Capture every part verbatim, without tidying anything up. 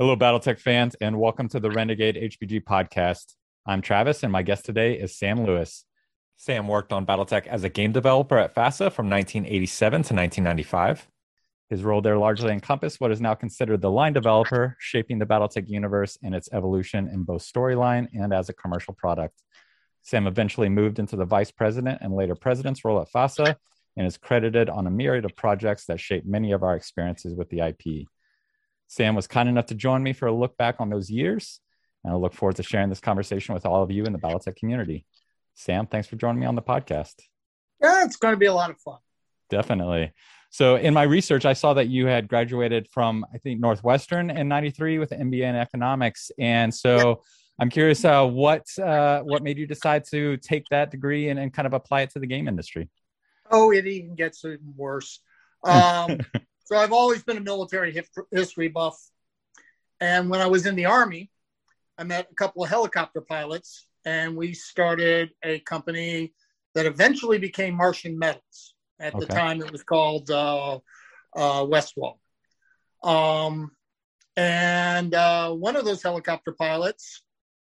Hello, Battletech fans, and welcome to the Renegade H P G podcast. I'm Travis, and my guest today is Sam Lewis. Sam worked on Battletech as a game developer at FASA from nineteen eighty-seven to nineteen ninety-five. His role there largely encompassed what is now considered the line developer, shaping the Battletech universe and its evolution in both storyline and as a commercial product. Sam eventually moved into the vice president and later president's role at FASA and is credited on a myriad of projects that shaped many of our experiences with the I P. Sam was kind enough to join me for a look back on those years, and I look forward to sharing this conversation with all of you in the Battletech community. Sam, thanks for joining me on the podcast. Yeah, it's going to be a lot of fun. Definitely. So in my research, I saw that you had graduated from, I think, Northwestern in ninety-three with an M B A in economics. And so yeah. I'm curious uh, what uh, what made you decide to take that degree and, and kind of apply it to the game industry? Oh, it even gets even worse. Um So I've always been a military history buff. And when I was in the Army, I met a couple of helicopter pilots, and we started a company that eventually became Martian Metals. At okay. the time, it was called uh, uh, Westwall. Um, and uh, one of those helicopter pilots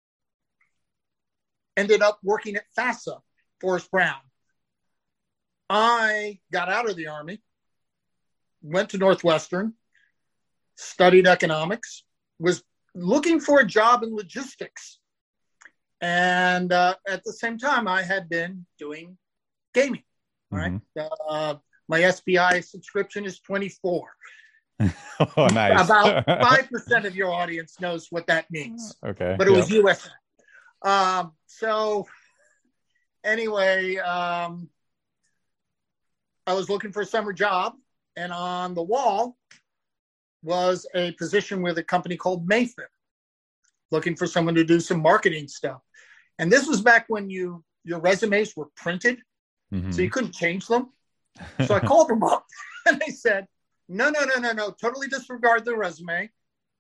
ended up working at FASA, Forrest Brown. I got out of the Army, went to Northwestern, studied economics, was looking for a job in logistics. And uh, at the same time, I had been doing gaming, mm-hmm. right? Uh, my S P I subscription is twenty-four. Oh, nice. About five percent of your audience knows what that means. Okay. But it yep. was U S A. Um, so anyway, um, I was looking for a summer job. And on the wall was a position with a company called Mayfair, looking for someone to do some marketing stuff. And this was back when you your resumes were printed, mm-hmm. so you couldn't change them. So I called them up, and they said, no, no, no, no, no, totally disregard the resume.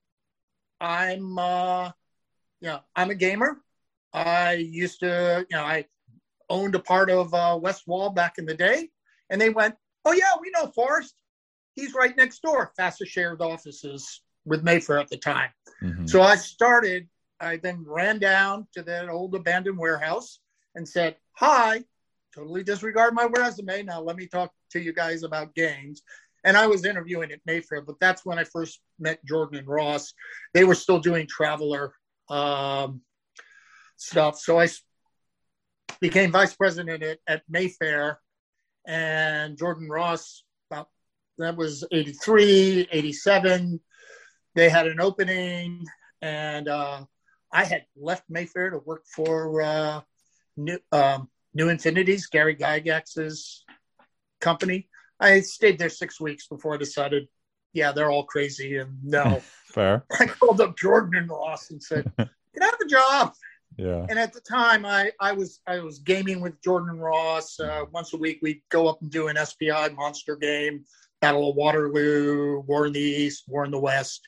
I'm, uh, you know, I'm a gamer. I used to, you know, I owned a part of uh, West Wall back in the day. And they went, oh, yeah, we know Forrest. He's right next door. FASA shared offices with Mayfair at the time. Mm-hmm. So I started, I then ran down to that old abandoned warehouse and said, hi, totally disregard my resume. Now let me talk to you guys about games. And I was interviewing at Mayfair, but that's when I first met Jordan and Ross. They were still doing Traveler um, stuff. So I became vice president at, at Mayfair, and Jordan Ross, about that was eighty-three, eighty-seven. They had an opening, and uh, I had left Mayfair to work for uh, New, um, New Infinities, Gary Gygax's company. I stayed there six weeks before I decided, yeah, they're all crazy, and no. Fair. I called up Jordan and Ross and said, can I have a job? Yeah. And at the time, I, I was I was gaming with Jordan and Ross. Uh, once a week, we'd go up and do an S P I monster game, Battle of Waterloo, War in the East, War in the West.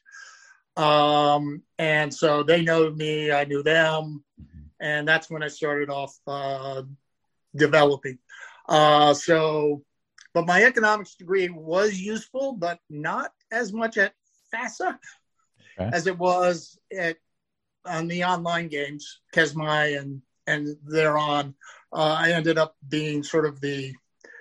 Um, and so they know me, I knew them. And that's when I started off uh, developing. Uh, so, but my economics degree was useful, but not as much at FASA okay. as it was at on the online games, Kesmai and and thereon. Uh, I ended up being sort of the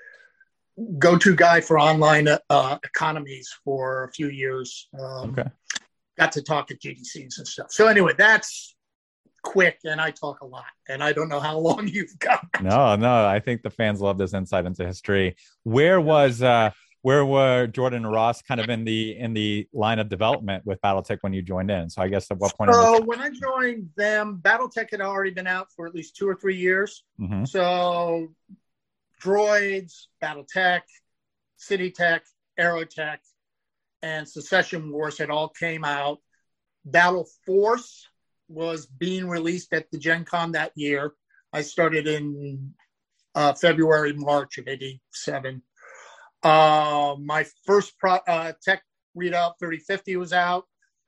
go-to guy for online uh, economies for a few years. Um, okay. Got to talk at G D Cs and stuff. So anyway, that's quick, and I talk a lot, and I don't know how long you've got. No, no, I think the fans love this insight into history. Where was uh, where were Jordan and Ross kind of in the in the line of development with BattleTech when you joined in? So I guess at what point? So the- when I joined them, BattleTech had already been out for at least two or three years. Mm-hmm. So Droids, BattleTech, CityTech, Aerotech, and Secession Wars had all came out. Battle Force was being released at the Gen Con that year. I started in uh, February, March of eighty-seven. Uh, my first pro, uh, tech readout thirty fifty was out.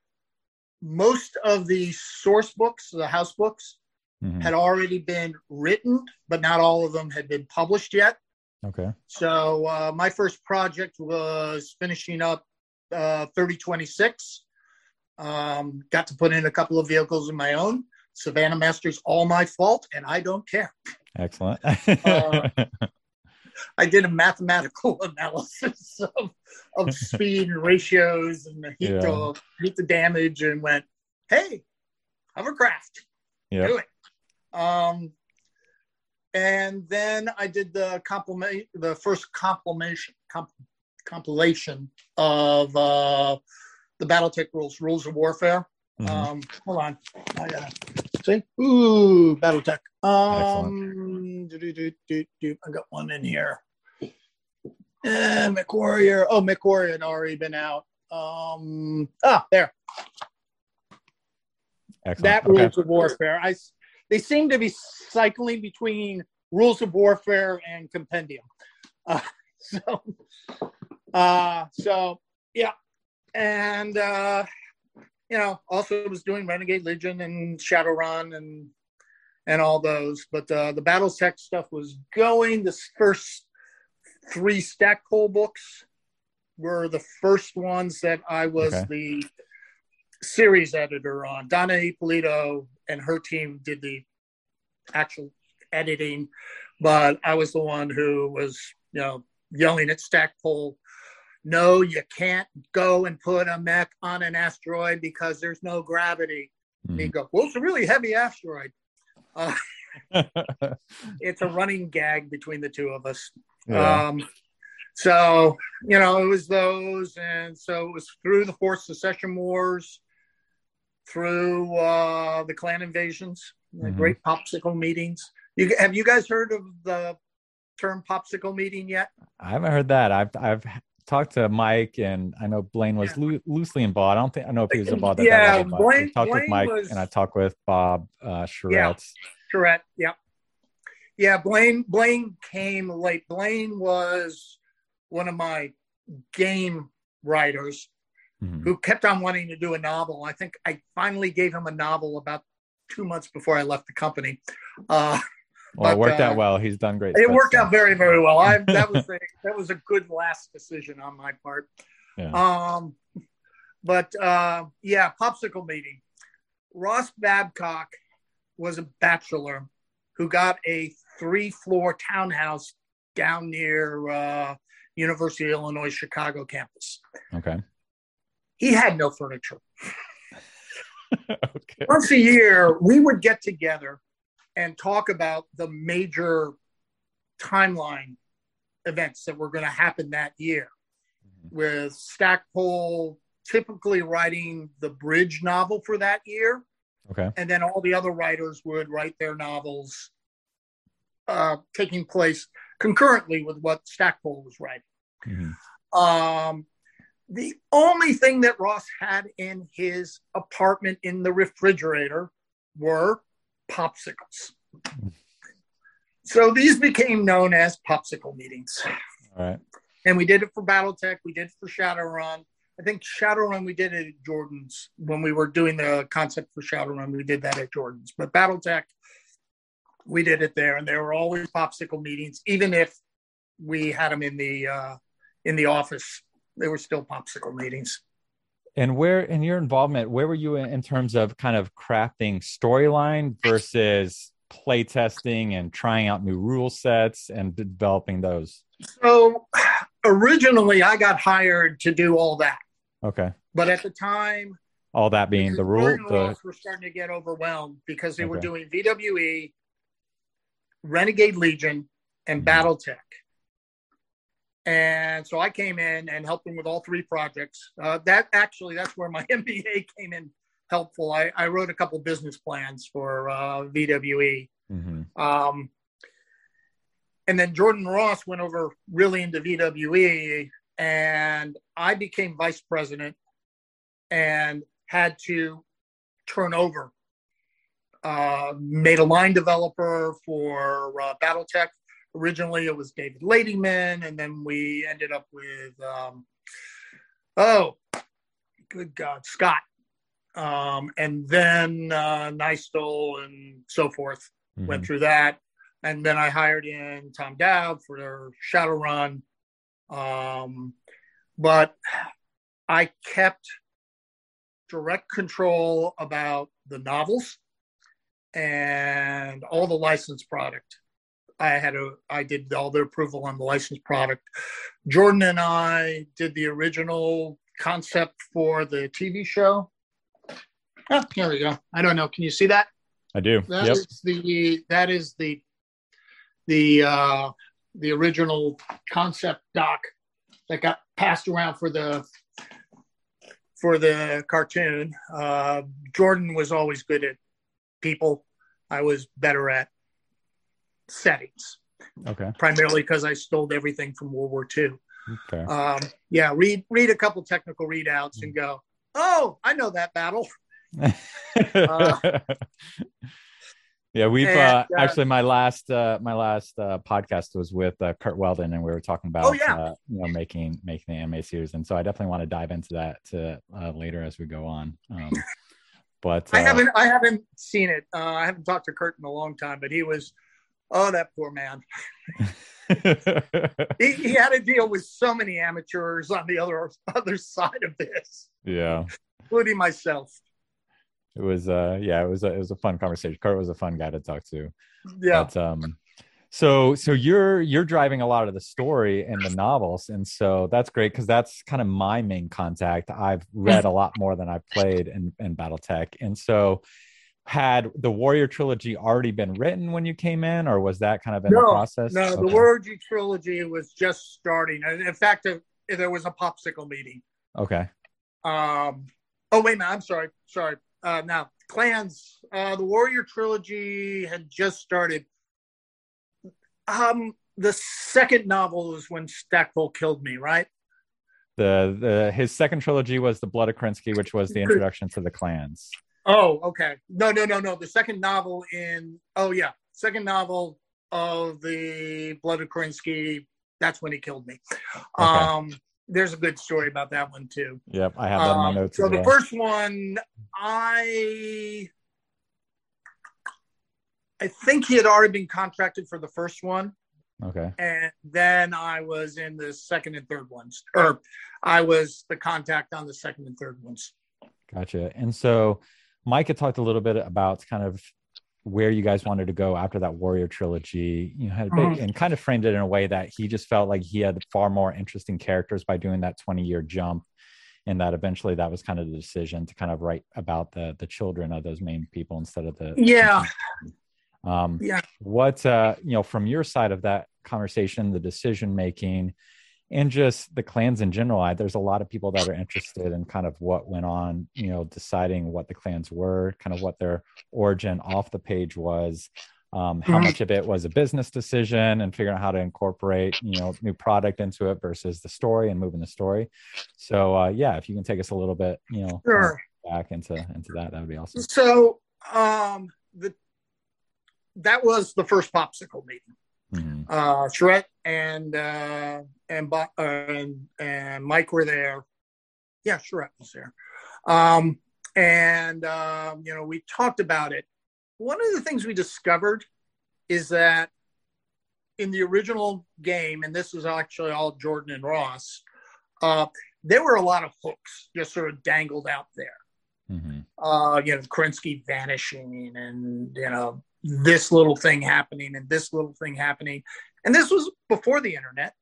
Most of the source books, the house books, mm-hmm. had already been written, but not all of them had been published yet. Okay. So uh, my first project was finishing up uh, thirty twenty-six. Um, got to put in a couple of vehicles of my own. Savannah Masters, all my fault, and I don't care. Excellent. uh, I did a mathematical analysis of, of speed and ratios and the heat, yeah. to, heat to damage, and went, hey, hovercraft, yep. do it. Um, and then I did the compliment, the first compilation, comp, compilation of uh, the BattleTech rules, rules of warfare. Mm-hmm. Um, hold on, I gotta see. Ooh, BattleTech. Um, do, do, do, do, do. I got one in here. And MechWarrior. Oh, MechWarrior had already been out. Um, ah, there. Excellent. That okay. Rules of Warfare. I. They seem to be cycling between Rules of Warfare and Compendium. Uh, so, uh, so yeah, and uh, you know, also was doing Renegade Legion and Shadowrun and and all those. But uh, the BattleTech stuff was going. The first three Stackpole books were the first ones that I was okay. the series editor on. Donna Ippolito and her team did the actual editing, but I was the one who was, you know, yelling at Stackpole, no, you can't go and put a mech on an asteroid because there's no gravity. Mm. And he'd go, well, it's a really heavy asteroid. Uh, it's a running gag between the two of us. Yeah. Um, so, you know, it was those. And so it was through the Fourth Secession Wars, through uh, the clan invasions, the mm-hmm. great popsicle meetings. You, have you guys heard of the term popsicle meeting yet? I haven't heard that. I've I've talked to Mike, and I know Blaine was yeah. loo- loosely involved. I don't think I know if he was involved at yeah, that level. But Blaine, I talked Blaine with Mike, was, and I talked with Bob uh, Charette. Yeah, Charette, yeah. Yeah, Blaine, Blaine came late. Blaine was one of my game writers mm-hmm. who kept on wanting to do a novel. I think I finally gave him a novel about two months before I left the company. Uh, well, but, it worked uh, out well. He's done great. It worked stuff. out very, very well. I, that was a, that was a good last decision on my part. Yeah. Um, but uh, yeah, popsicle meeting. Ross Babcock was a bachelor who got a three-floor townhouse down near uh, University of Illinois Chicago campus. Okay. He had no furniture. Okay. Once a year, we would get together and talk about the major timeline events that were going to happen that year, mm-hmm. with Stackpole typically writing the bridge novel for that year. Okay. And then all the other writers would write their novels uh, taking place concurrently with what Stackpole was writing. Mm-hmm. Um, the only thing that Ross had in his apartment in the refrigerator were popsicles. Mm-hmm. So these became known as popsicle meetings. All right. And we did it for BattleTech. We did it for Shadowrun. I think Shadowrun, we did it at Jordan's. When we were doing the concept for Shadowrun, we did that at Jordan's. But BattleTech, we did it there. And there were always popsicle meetings. Even if we had them in the uh, in the office, they were still popsicle meetings. And where, in your involvement, where were you in, in terms of kind of crafting storyline versus play testing and trying out new rule sets and developing those? So originally I got hired to do all that. Okay. But at the time, all that being the rule, the were starting to get overwhelmed because they okay. were doing V W E, Renegade Legion, and mm-hmm. BattleTech. And so I came in and helped them with all three projects. Uh, that actually, that's where my M B A came in helpful. I, I wrote a couple business plans for uh, V W E. Mm-hmm. Um, and then Jordan Ross went over really into V W E, and I became vice president and had to turn over. Uh, made a line developer for uh, BattleTech. Originally, it was David Ladyman, and then we ended up with, um, oh, good God, Scott. Um, and then uh, Nystel and so forth mm-hmm. went through that. And then I hired in Tom Dowd for their Shadowrun. Um, but I kept direct control about the novels and all the licensed product. I had a, I did all the approval on the licensed product. Jordan and I did the original concept for the T V show. Oh, here we go. I don't know. Can you see that? I do. That yep. is the that is the the uh, the original concept doc that got passed around for the for the cartoon. Uh, Jordan was always good at people. I was better at settings. Okay. Primarily because I stole everything from World War Two. Okay. Um, yeah, read read a couple technical readouts and go, oh, I know that battle. uh, yeah, we've and, uh, uh, actually my last uh, my last uh, podcast was with uh, Kurt Weldon, and we were talking about oh, yeah. uh, you know making making the anime series, and so I definitely want to dive into that to, uh, later as we go on. Um, but uh, I haven't I haven't seen it. Uh, I haven't talked to Kurt in a long time, but he was oh that poor man. he, he had to deal with so many amateurs on the other other side of this. Yeah, including myself. It was uh yeah, it was a it was a fun conversation. Kurt was a fun guy to talk to. Yeah. But, um so so you're you're driving a lot of the story in the novels, and so that's great because that's kind of my main contact. I've read a lot more than I've played in, in BattleTech. And so had the Warrior trilogy already been written when you came in, or was that kind of in no, the process? No, okay. The Warrior trilogy was just starting. In fact, there was a popsicle meeting. Okay. Um oh wait a minute, I'm sorry. Sorry. Uh, now, clans, uh, the Warrior trilogy had just started. Um, the second novel was when Stackpole killed me, right? The the his second trilogy was the Blood of Kerensky, which was the introduction to the clans. Oh, okay. No, no, no, no. The second novel in oh yeah, second novel of the Blood of Kerensky. That's when he killed me. Okay. Um, there's a good story about that one too. Yep, I have that in my um, notes. So as the well. first one, I I think he had already been contracted for the first one. Okay. And then I was in the second and third ones, or I was the contact on the second and third ones. Gotcha. And so Mike had talked a little bit about kind of where you guys wanted to go after that Warrior trilogy, you know, had a bit, Mm-hmm. and kind of framed it in a way that he just felt like he had far more interesting characters by doing that twenty year jump. And that eventually that was kind of the decision to kind of write about the the children of those main people instead of the yeah um yeah what uh you know from your side of that conversation, the decision making and just the clans in general, I, there's a lot of people that are interested in kind of what went on, you know, deciding what the clans were, kind of what their origin off the page was, um, how Mhm. much of it was a business decision and figuring out how to incorporate, you know, new product into it versus the story and moving the story. So uh, yeah, if you can take us a little bit, you know, sure. back into into that, that would be awesome. So um, the that was the first popsicle meeting. Mm-hmm. Uh, Charette and uh, and, uh, and and Mike were there. Yeah, Charette was there. Um, and um, you know, we talked about it. One of the things we discovered is that in the original game, and this is actually all Jordan and Ross, uh, there were a lot of hooks just sort of dangled out there. Mm-hmm. Uh, you know, Kerensky vanishing, and you know, this little thing happening and this little thing happening. And this was before the internet.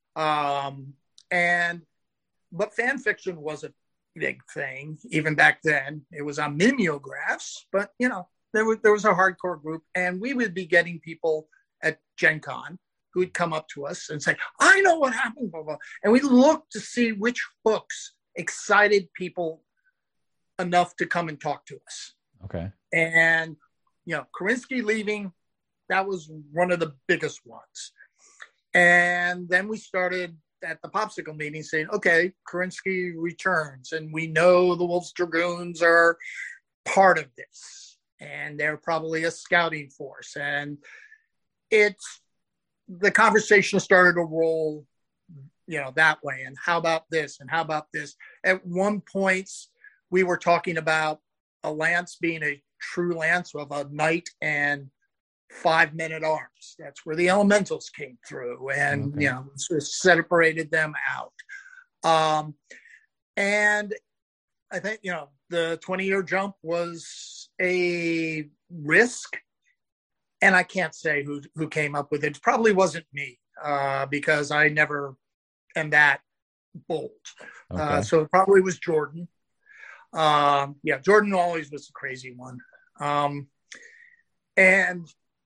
Um, and, but fan fiction was a big thing even back then. It was on mimeographs, but you know, there was, there was a hardcore group, and we would be getting people at Gen Con who would come up to us and say, I know what happened, blah, blah. And we looked to see which hooks excited people enough to come and talk to us. Okay. And you know, Kerensky leaving, that was one of the biggest ones. And then we started at the popsicle meeting saying, okay, Kerensky returns, and we know the Wolves Dragoons are part of this, and they're probably a scouting force. And it's, the conversation started to roll, you know, that way. And how about this? And how about this? At one point, we were talking about a lance being a true lance of a knight and five men at arms. That's where the elementals came through, and okay. you know, sort of separated them out. Um, and I think, you know, the twenty-year jump was a risk. And I can't say who, who came up with it. It probably wasn't me uh, because I never am that bold. Okay. Uh, so it probably was Jordan. Um, yeah, Jordan always was a crazy one. Um, and,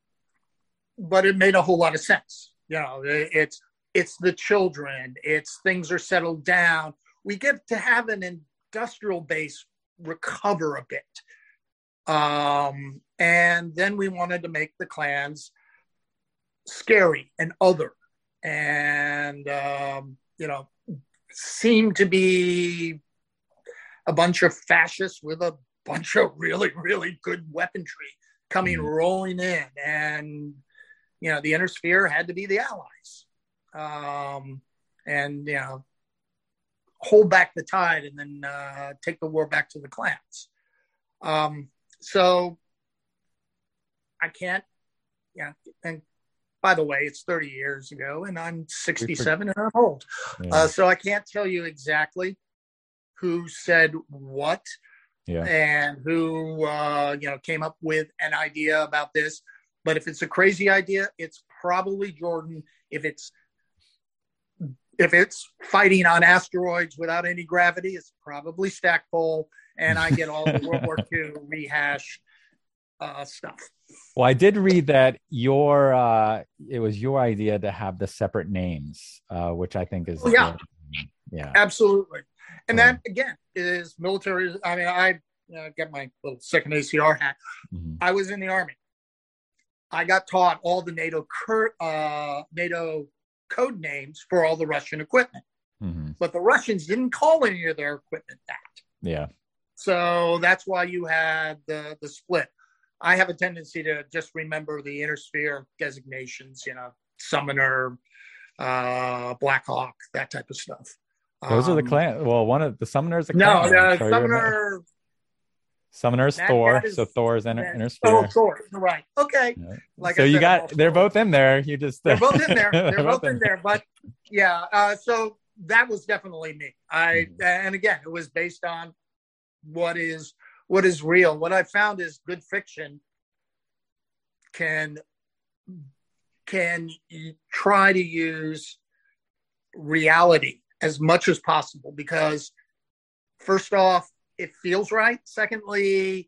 but it made a whole lot of sense. You know, it, it's, it's the children, it's things are settled down. We get to have an industrial base recover a bit. Um, and then we wanted to make the clans scary and other and, um, you know, seem to be a bunch of fascists with a bunch of really, really good weaponry coming mm-hmm. rolling in. And, you know, the inner sphere had to be the allies. Um, and, you know, hold back the tide and then uh, take the war back to the clans. Um, so I can't, yeah. And by the way, it's thirty years ago and I'm sixty-seven and I'm old. Yeah. Uh, so I can't tell you exactly who said what yeah. and who, uh, you know, came up with an idea about this. But if it's a crazy idea, it's probably Jordan. If it's if it's fighting on asteroids without any gravity, it's probably Stackpole. And I get all the World War Two rehash uh, stuff. Well, I did read that your uh, it was your idea to have the separate names, uh, which I think is oh, yeah, good. yeah, absolutely. And that again is military. I mean, I you know, get my little second A C R hat. Mm-hmm. I was in the Army. I got taught all the NATO cur- uh, NATO code names for all the Russian equipment, mm-hmm. but the Russians didn't call any of their equipment that. Yeah. So that's why you had the the split. I have a tendency to just remember the inner sphere designations, you know, Summoner, uh, Blackhawk, that type of stuff. Those um, are the clan. Well, one of the Summoners. The no, the Summoner. Summoner's that, Thor. That is, so Thor's inner, inner sphere. Oh, Thor. Right. Okay. Yeah. Like so I you said, got. They're both in there. You just. They're both in there. They're, they're both, both in there. there. But yeah. Uh, so that was definitely me. I mm-hmm. and again, it was based on what is. What is real? What I found is good fiction can can try to use reality as much as possible because, first off, it feels right. Secondly,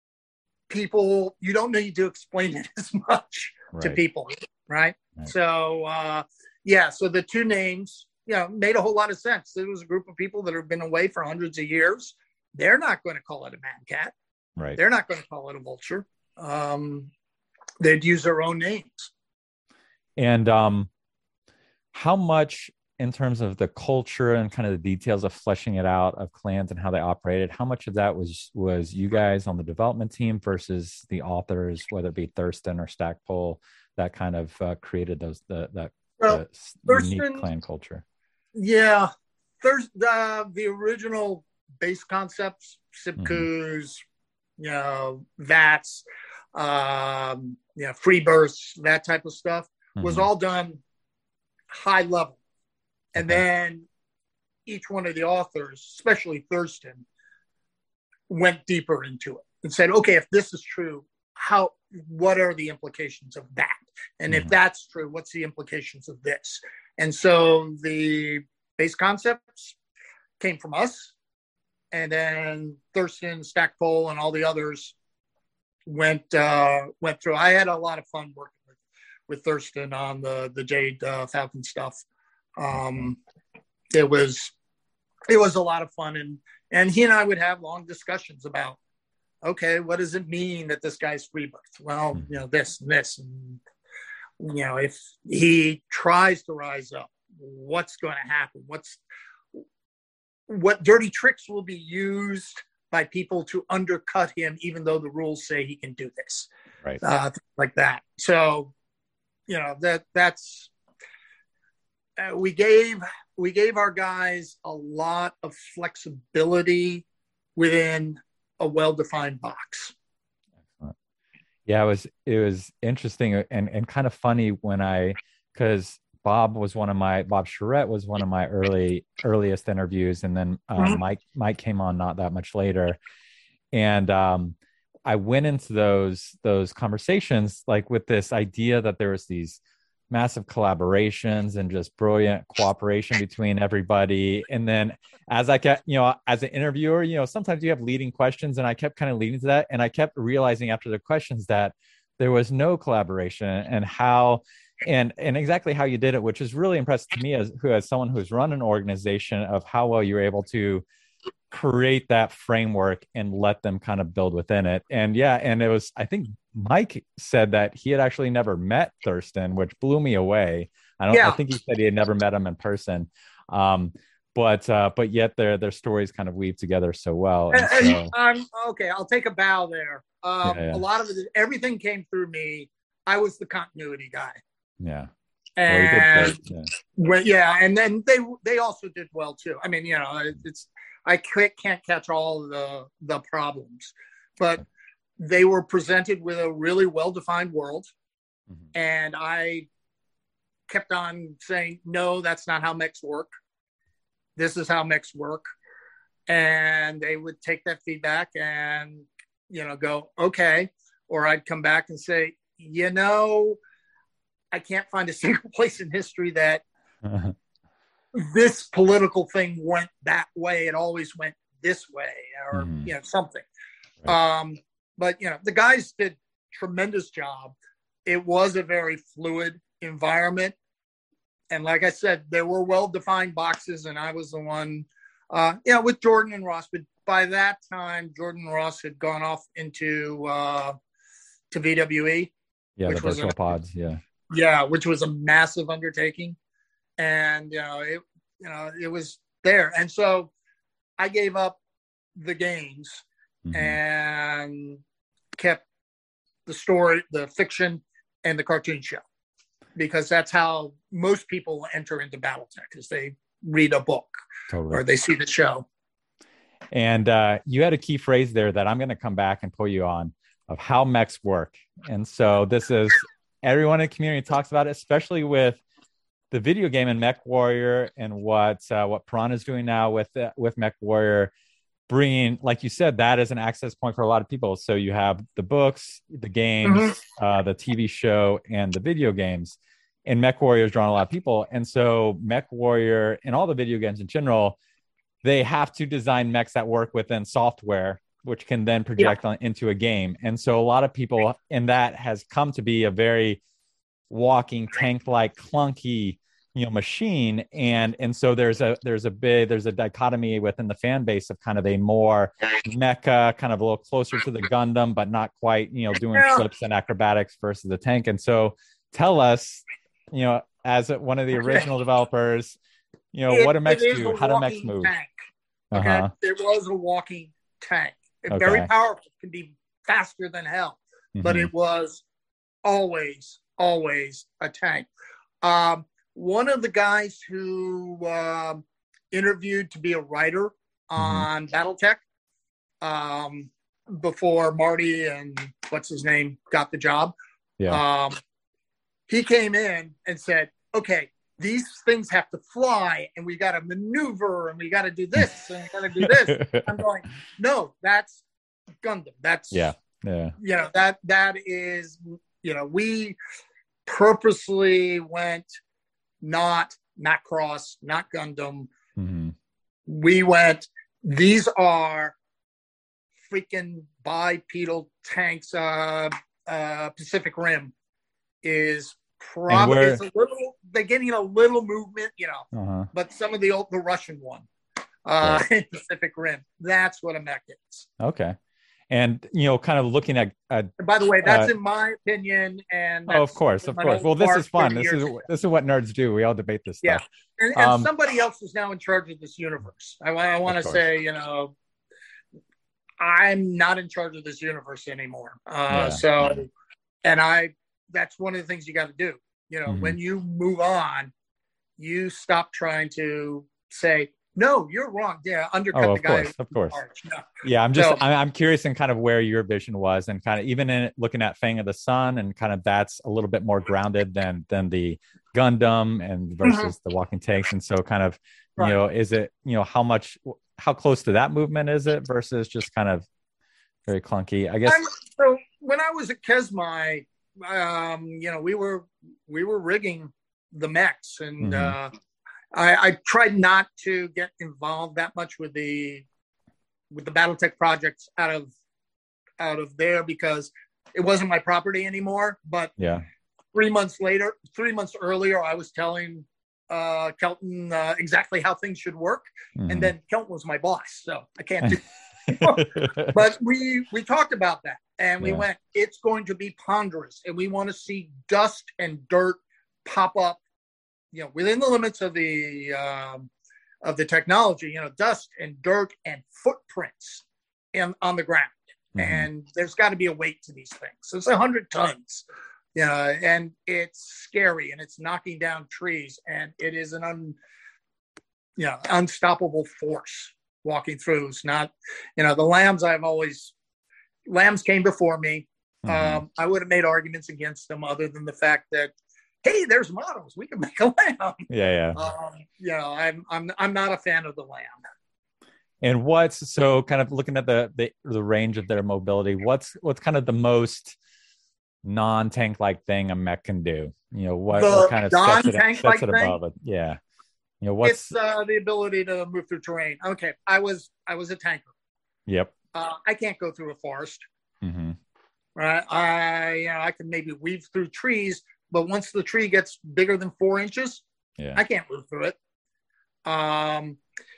people you don't need to explain it as much right. to people, right? right. So, uh, yeah. So the two names, you know, made a whole lot of sense. There was a group of people that have been away for hundreds of years. They're not going to call it a man cat. Right. They're not going to call it a vulture. Um, they'd use their own names. And um, how much, in terms of the culture and kind of the details of fleshing it out of clans and how they operated, how much of that was was you guys on the development team versus the authors, whether it be Thurston or Stackpole, that kind of uh, created those the that well, the unique clan culture? Yeah, Thurs uh, the original base concepts, Sipkus, mm-hmm. you know, V A Ts, um, you know, free bursts, that type of stuff mm-hmm. was all done high level. And okay. then each one of the authors, especially Thurston, went deeper into it and said, okay, if this is true, how, what are the implications of that? And mm-hmm. if that's true, what's the implications of this? And so the base concepts came from us. And then Thurston, Stackpole, and all the others went uh, went through. I had a lot of fun working with, with Thurston on the the Jade uh, Falcon stuff. Um, it was it was a lot of fun, and and he and I would have long discussions about, okay, what does it mean that this guy's free birth? Well, you know, this and this, and you know, if he tries to rise up, what's going to happen? What's What dirty tricks will be used by people to undercut him, even though the rules say he can do this, right? Uh, like that. So, you know that that's uh, we gave we gave our guys a lot of flexibility within a well-defined box. Yeah, it was it was interesting and and kind of funny when I because Bob was one of my Bob Charette was one of my early earliest interviews, and then uh, Mhm. Mike Mike came on not that much later, and um, I went into those those conversations like with this idea that there was these massive collaborations and just brilliant cooperation between everybody. And then as I kept, you know, as an interviewer, you know, sometimes you have leading questions, and I kept kind of leading to that, and I kept realizing after the questions that there was no collaboration, and how and and exactly how you did it, which is really impressive to me as who as someone who's run an organization, of how well you're able to create that framework and let them kind of build within it. And yeah, and it was, I think Mike said that he had actually never met Thurston, which blew me away. I don't, I Yeah. think he said he had never met him in person. Um, but, uh, but yet their, their stories kind of weave together so well. And And- so, and, um, okay, I'll take a bow there. Um, Yeah, yeah. A lot of it, everything came through me. I was the continuity guy. yeah. Well, he did And great, yeah. well, yeah, and then they they also did well too. I mean, you know, it's I can't can't catch all of the the problems, but they were presented with a really well defined world, Mhm. and I kept on saying, no, that's not how mechs work. This is how mechs work, and they would take that feedback and you know go okay, or I'd come back and say, you know, I can't find a single place in history that this political thing went that way. It always went this way, or Mhm. you know something. Right. Um, but you know the guys did tremendous job. It was a very fluid environment, and like I said, there were well-defined boxes, and I was the one, uh, you know, with Jordan and Ross. But by that time, Jordan and Ross had gone off into uh, to V W E. Yeah. The which was virtual a- pods. Yeah. Yeah, which was a massive undertaking, and you know it, you know it was there, and so I gave up the games Mhm. and kept the story, the fiction, and the cartoon show, because that's how most people enter into BattleTech, is they read a book Totally. or they see the show. And uh, you had a key phrase there that I'm going to come back and pull you on, of how mechs work. And so this is, everyone in the community talks about it, especially with the video game and Mech Warrior, and what uh, what Piranha is doing now with uh, with Mech Warrior, bringing, like you said, that is an access point for a lot of people. So you have the books, the games, Mhm. uh, the T V show, and the video games. And Mech Warrior is drawing a lot of people. And so Mech Warrior and all the video games in general, they have to design mechs that work within software, which can then project on, into a game. And so a lot of people, and that has come to be a very walking tank-like clunky, you know, machine. And and so there's a there's a big there's a dichotomy within the fan base of kind of a more mecha, kind of a little closer to the Gundam, but not quite, you know, doing Yeah. flips and acrobatics versus the tank. And so tell us, you know, as one of the original developers, you know, It- what do mechs it is do? a How do mechs walking move? Tank. Okay, Uh-huh. it was a walking tank. It- Okay. Very powerful, can be faster than hell, but Mhm. it was always, always a tank. Um, one of the guys who um, interviewed to be a writer on BattleTech um, before Marty and what's his name got the job, Yeah. um, he came in and said, okay, these things have to fly, and we got to maneuver, and we got to do this, and we got to do this. I'm going, no, that's Gundam. That's, Yeah. Yeah. you know, that that is, you know, we purposely went not Macross, not Gundam. Mhm. We went, these are freaking bipedal tanks. Uh, uh, Pacific Rim is probably where- it's a little, they're getting a little movement, you know, Uh-huh. but some of the old, the Russian one, uh, in Pacific Rim, that's what a mech is. Okay. And, you know, kind of looking at, at And by the way, that's Uh, in my opinion. And oh, of that's course, of an course. old Well, this Mark is fun. thirty This years is ago. this is what nerds do. We all debate this Yeah. stuff. And, and Um, somebody else is now in charge of this universe. I, I want to Of course. say, you know, I'm not in charge of this universe anymore. Uh, Yeah. So, and I, that's one of the things you got to do. You know, Mhm. when you move on, you stop trying to say, no, you're wrong. Yeah, undercut Oh, the of guy. course, of course. No. Yeah, I'm just So- I'm, I'm curious in kind of where your vision was, and kind of even in looking at Fang of the Sun, and kind of that's a little bit more grounded than than the Gundam and versus the walking tanks. And so kind of, you Right. know, is it, you know, how much, how close to that movement is it versus just kind of very clunky? I guess. I'm, so when I was at Kesmai, um, you know, we were we were rigging the mechs, and Mhm. uh, I, I tried not to get involved that much with the with the BattleTech projects out of out of there because it wasn't my property anymore. But Yeah. three months later, three months earlier, I was telling uh, Kelton uh, exactly how things should work, and Mhm. then Kelton was my boss, so I can't do. But we we talked about that, and we Yeah. went, it's going to be ponderous, and we want to see dust and dirt pop up, you know, within the limits of the um, of the technology, you know, dust and dirt and footprints in on the ground. Mhm. And there's got to be a weight to these things. So it's a hundred tons, you know, and it's scary, and it's knocking down trees, and it is an un, you know, unstoppable force walking through. It's not, you know, the lambs I've always, lambs came before me. Mhm. Um, I would have made arguments against them other than the fact that, hey, there's models. We can make a lamb. Yeah. Yeah. Um, you know, I'm, I'm, I'm not a fan of the lamb. And what's so kind of looking at the, the the range of their mobility, what's what's kind of the most non-tank like thing a mech can do? You know, what, The what kind of sets it, non-tank sets like it thing? above it? Yeah. You know, what's It's uh, the ability to move through terrain. Okay, I was I was a tanker. Yep. Uh, I can't go through a forest. Mm-hmm. Right? I you know I can maybe weave through trees, but once the tree gets bigger than four inches, Yeah. I can't move through it. Um,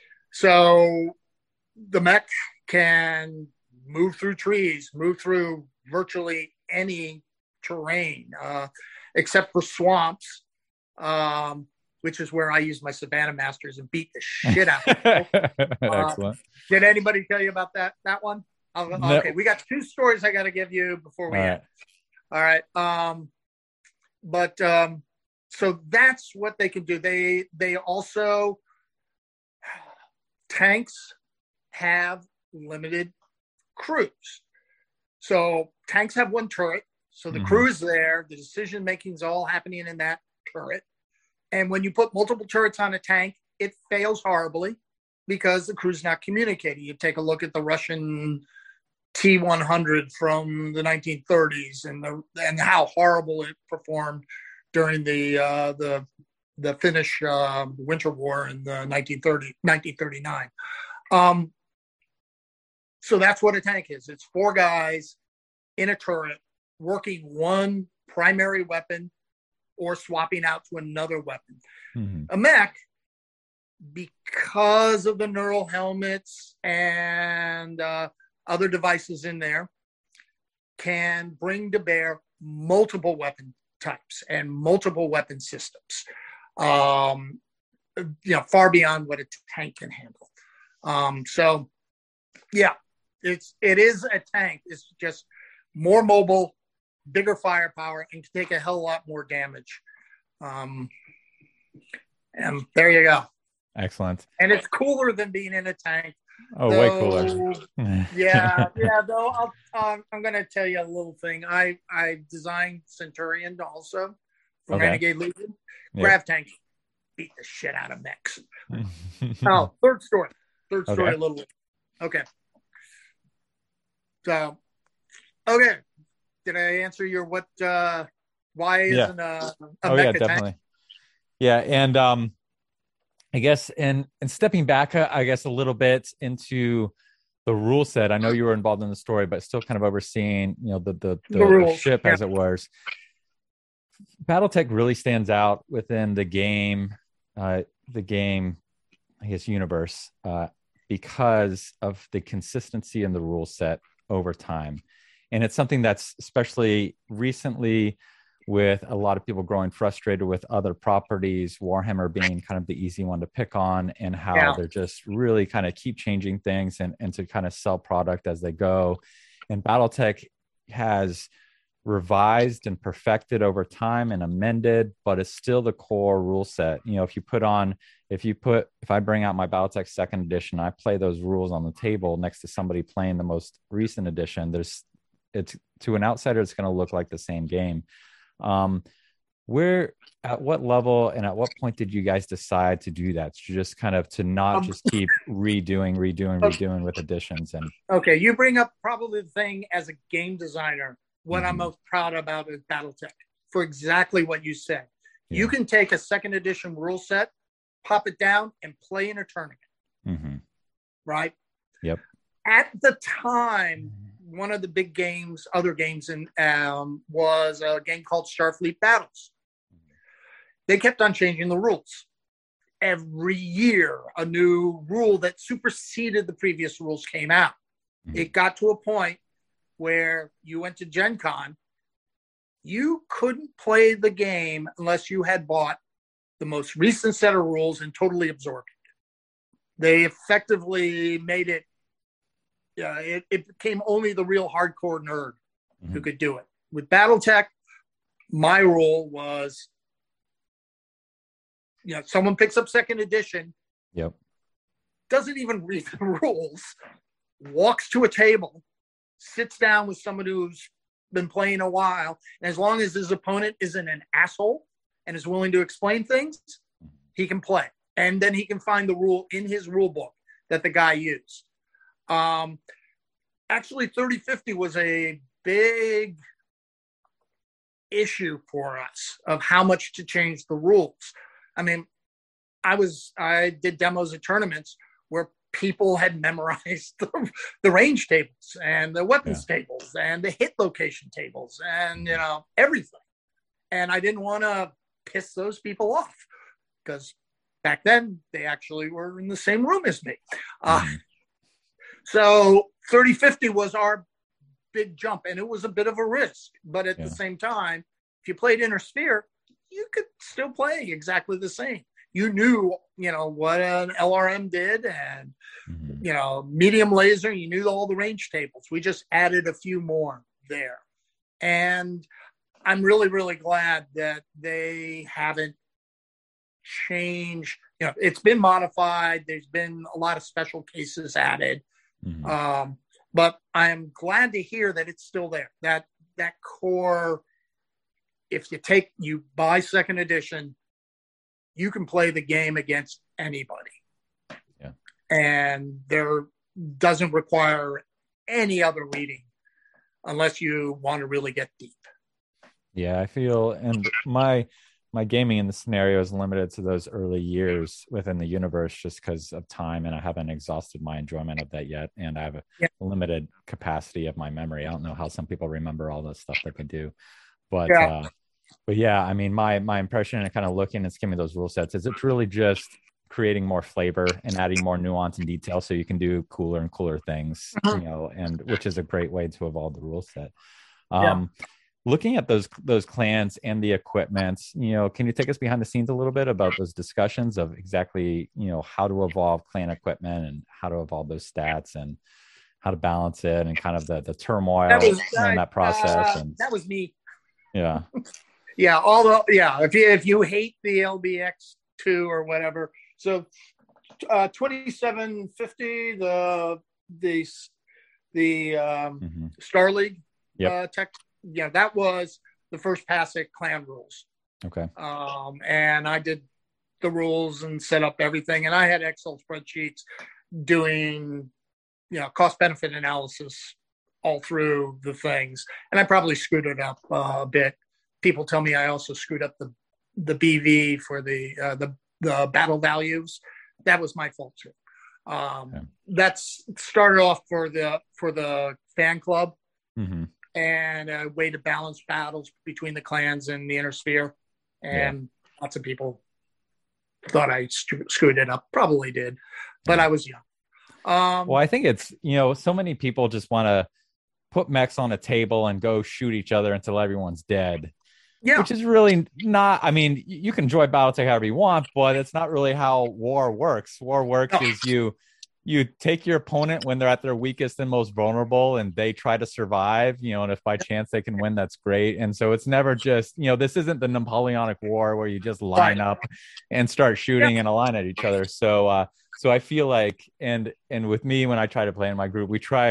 so the mech can move through trees, move through virtually any terrain, uh, except for swamps, um, which is where I use my Savannah Masters and beat the shit out of them. Excellent. Uh, did anybody tell you about that that one? Uh, No. Okay, we got two stories I got to give you before we All end. All right. Um, but um, so that's what they can do. They they also tanks have limited crews. So tanks have one turret. So the Mhm. crew's there. The decision making is all happening in that turret. And when you put multiple turrets on a tank, it fails horribly because the crew's not communicating. You take a look at the Russian T one hundred from the nineteen thirties and the and how horrible it performed during the uh, the the Finnish uh, Winter War in the nineteen thirty, nineteen thirty-nine. Um, so that's what a tank is. It's four guys in a turret working one primary weapon or swapping out to another weapon. Mhm. A mech, because of the neural helmets and uh, other devices in there, can bring to bear multiple weapon types and multiple weapon systems, um, you know, far beyond what a tank can handle. Um, so, yeah, it's it is a tank. It's just more mobile, bigger firepower, and can take a hell of a lot more damage. Um, and there you go. Excellent. And it's cooler than being in a tank. Oh, though, way cooler. yeah, yeah. Though I'll, um, I'm going to tell you a little thing. I I designed Centurion also for Okay. Renegade Legion. Yep. Grav tank beat the shit out of mechs. Oh, third story. Third story. Okay. A little. Okay. So, okay. Did I answer your what? Uh, why Yeah. isn't a, a Oh mech yeah, a definitely. tank? Yeah, and um, I guess and and stepping back, uh, I guess a little bit into the rule set. I know you were involved in the story, but still kind of overseeing, you know, the the the, The the rules, ship yeah. as it was. BattleTech really stands out within the game, uh, the game, I guess, universe, uh, because of the consistency in the rule set over time, and it's something that's especially recently, with a lot of people growing frustrated with other properties, Warhammer being kind of the easy one to pick on, and how Yeah. they're just really kind of keep changing things and, and to kind of sell product as they go. And BattleTech has revised and perfected over time and amended, but it's still the core rule set. You know, if you put on, if you put, if I bring out my BattleTech second edition, I play those rules on the table next to somebody playing the most recent edition, there's, it's to an outsider, it's going to look like the same game. Um, Where, at what level and at what point did you guys decide to do that? To just kind of to not Um, just keep redoing, redoing, okay, redoing with additions and okay, you bring up probably the thing as a game designer, what I'm mm-hmm. most proud about is BattleTech for exactly what you said. You Yeah. can take a second edition rule set, pop it down, and play in a tournament, Mm-hmm. right? Yep. At the time, one of the big games, other games, in um, was a game called Starfleet Battles. They kept on changing the rules. Every year, a new rule that superseded the previous rules came out. Mhm. It got to a point where you went to Gen Con, you couldn't play the game unless you had bought the most recent set of rules and totally absorbed it. They effectively made it, uh, it, it became only the real hardcore nerd Mhm. who could do it. With BattleTech, my rule was, you know, someone picks up second edition, Yep. doesn't even read the rules, walks to a table, sits down with someone who's been playing a while, and as long as his opponent isn't an asshole and is willing to explain things, he can play. And then he can find the rule in his rule book that the guy used. Um, actually, thirty fifty was a big issue for us of how much to change the rules. I mean, I was I did demos at tournaments where people had memorized the, the range tables and the weapons yeah. tables and the hit location tables and, you know, everything. And I didn't want to piss those people off because back then they actually were in the same room as me. Uh, so thirty fifty was our big jump, and it was a bit of a risk. But at yeah. the same time, if you played Inner Sphere, you could still play exactly the same. You knew, you know, what an L R M did and, mm-hmm. you know, medium laser, you knew all the range tables. We just added a few more there. And I'm really, really glad that they haven't changed. You know, it's been modified. There's been a lot of special cases added. Mm-hmm. Um, but I'm glad to hear that it's still there. That, that core, if you take, you buy second edition, you can play the game against anybody. Yeah. And there doesn't require any other reading unless you want to really get deep. Yeah, I feel, and my my gaming in the scenario is limited to those early years within the universe just because of time, and I haven't exhausted my enjoyment of that yet, and I have a yeah. limited capacity of my memory. I don't know how some people remember all the stuff they could do, but yeah. Uh, But yeah, I mean, my my impression and kind of looking and skimming those rule sets is it's really just creating more flavor and adding more nuance and detail so you can do cooler and cooler things, mm-hmm. you know, and which is a great way to evolve the rule set. Um, yeah. Looking at those those clans and the equipment, you know, can you take us behind the scenes a little bit about those discussions of exactly, you know, how to evolve clan equipment and how to evolve those stats and how to balance it and kind of the the turmoil that was, in that process? Uh, and that was me. Yeah. Yeah, all the yeah. If you if you hate the L B X two or whatever, so uh, twenty-seven fifty, the the the um, mm-hmm. Star League yep. uh, tech, yeah, that was the first pass at clan rules. Okay. Um, and I did the rules and set up everything, and I had Excel spreadsheets doing, you know, cost benefit analysis all through the things, and I probably screwed it up uh, a bit. People tell me I also screwed up the the B V for the uh, the the battle values. That was my fault too. Um, okay. That's started off for the for the fan club mm-hmm. and a way to balance battles between the clans and the Inner Sphere. And yeah. lots of people thought I st- screwed it up. Probably did, but yeah. I was young. Um, well, I think it's, you know, so many people just want to put mechs on a table and go shoot each other until everyone's dead. Yeah. Which is really not, I mean, you can enjoy BattleTech however you want, but it's not really how war works. War works no. is you you take your opponent when they're at their weakest and most vulnerable and they try to survive, you know, and if by chance they can win, that's great. And so it's never just, you know, this isn't the Napoleonic War where you just line right. up and start shooting yeah. in a line at each other. So uh so I feel like, and and with me, when I try to play in my group, we try,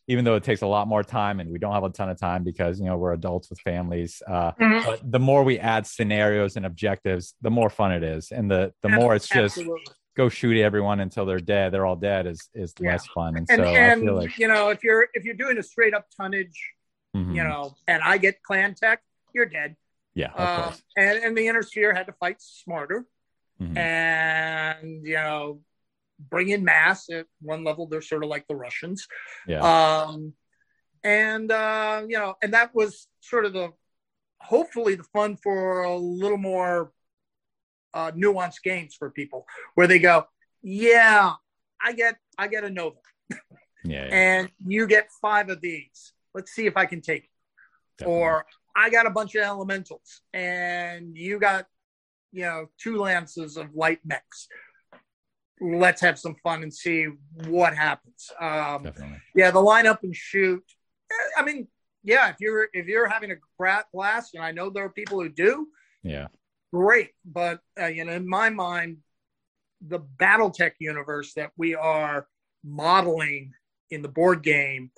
even though it takes a lot more time and we don't have a ton of time because, you know, we're adults with families. Uh, Mhm. but the more we add scenarios and objectives, the more fun it is. And the, the more it's just Absolutely. go shoot everyone until they're dead, they're all dead is, is Yeah. less fun. And, And so and I feel like, you know, if you're if you're doing a straight up tonnage, mhm. you know, and I get clan tech, you're dead. Yeah, of Um, course. and and the inner sphere had to fight smarter, Mhm. and you know, bring in mass at one level. They're sort of like the Russians. Yeah. Um, and uh, you know, and that was sort of the hopefully the fun for a little more uh, nuanced games for people, where they go, yeah, I get I get a Nova, yeah, yeah. and you get five of these. Let's see if I can take it. Definitely. Or I got a bunch of elementals, and you got, you know, two lances of light mechs. Let's have some fun and see what happens. Um, Definitely. yeah, the line up and shoot. I mean, yeah, if you're if you're having a brat blast, and I know there are people who do, Yeah. great. But uh, you know, in my mind, the BattleTech universe that we are modeling in the board game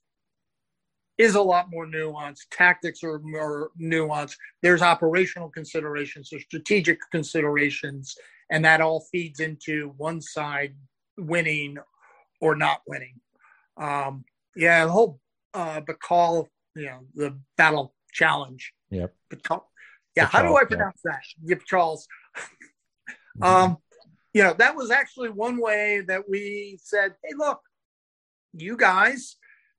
is a lot more nuanced. Tactics are more nuanced. There's operational considerations, there's strategic considerations, and that all feeds into one side winning or not winning. Um, yeah, the whole uh, Bakal, you know, the battle challenge. Yep. Bakal, yeah, Bacall, how do I yeah. pronounce that? Yep, Charles. um, you know, that was actually one way that we said, hey, look, you guys,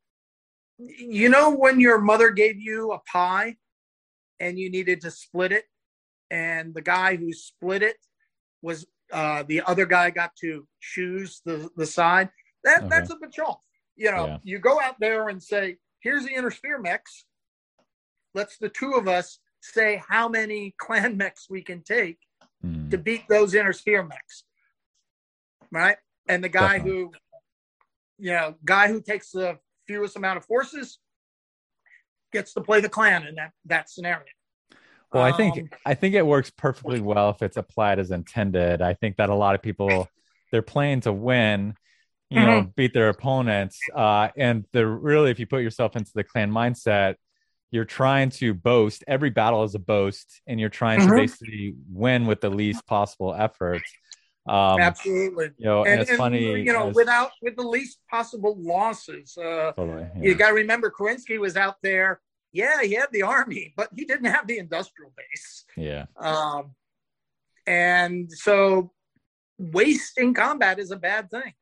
you know, when your mother gave you a pie and you needed to split it, and the guy who split it was uh, the other guy got to choose the, the side. That Okay. That's a Bacall. You know, Yeah. you go out there and say, here's the inner sphere mechs. Let's the two of us say how many clan mechs we can take Mm. to beat those inner sphere mechs. Right? And the guy Definitely. who, you know, guy who takes the fewest amount of forces gets to play the clan in that, that scenario. Well, I think Um, I think it works perfectly well if it's applied as intended. I think that a lot of people, they're playing to win, you know, beat their opponents. Uh, and they're really, if you put yourself into the clan mindset, you're trying to boast. Every battle is a boast, and you're trying Mhm. to basically win with the least possible effort. Um, Absolutely. You know, and, And, it's and, funny. you know, as- without with the least possible losses. Uh, totally, yeah. You got to remember, Kerensky was out there. Yeah, he had the army, but he didn't have the industrial base. yeah. Um, and so, waste in combat is a bad thing.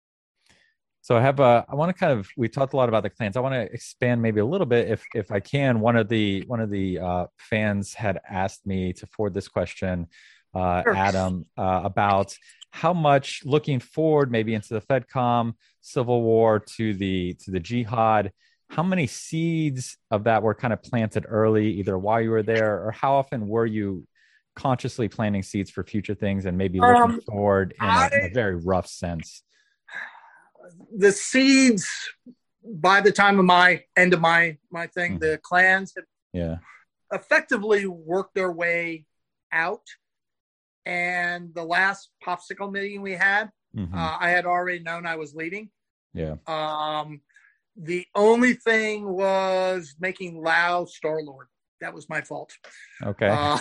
So I have a, I want to kind of, we talked a lot about the clans. I want to expand maybe a little bit if, if I can. One of the, one of the uh, fans had asked me to forward this question, uh, Sure. Adam, uh, about how much looking forward, maybe into the FedCom, Civil War, to the, to the Jihad, how many seeds of that were kind of planted early, either while you were there, or how often were you consciously planting seeds for future things and maybe looking Um, forward in, I- a, in a very rough sense? The seeds, by the time of my end of my my thing, Mhm. the clans had Yeah. effectively worked their way out. And the last popsicle meeting we had, Mhm. uh, I had already known I was leaving. Yeah. Um, the only thing was making Lao Star Lord. That was my fault. Okay. Uh,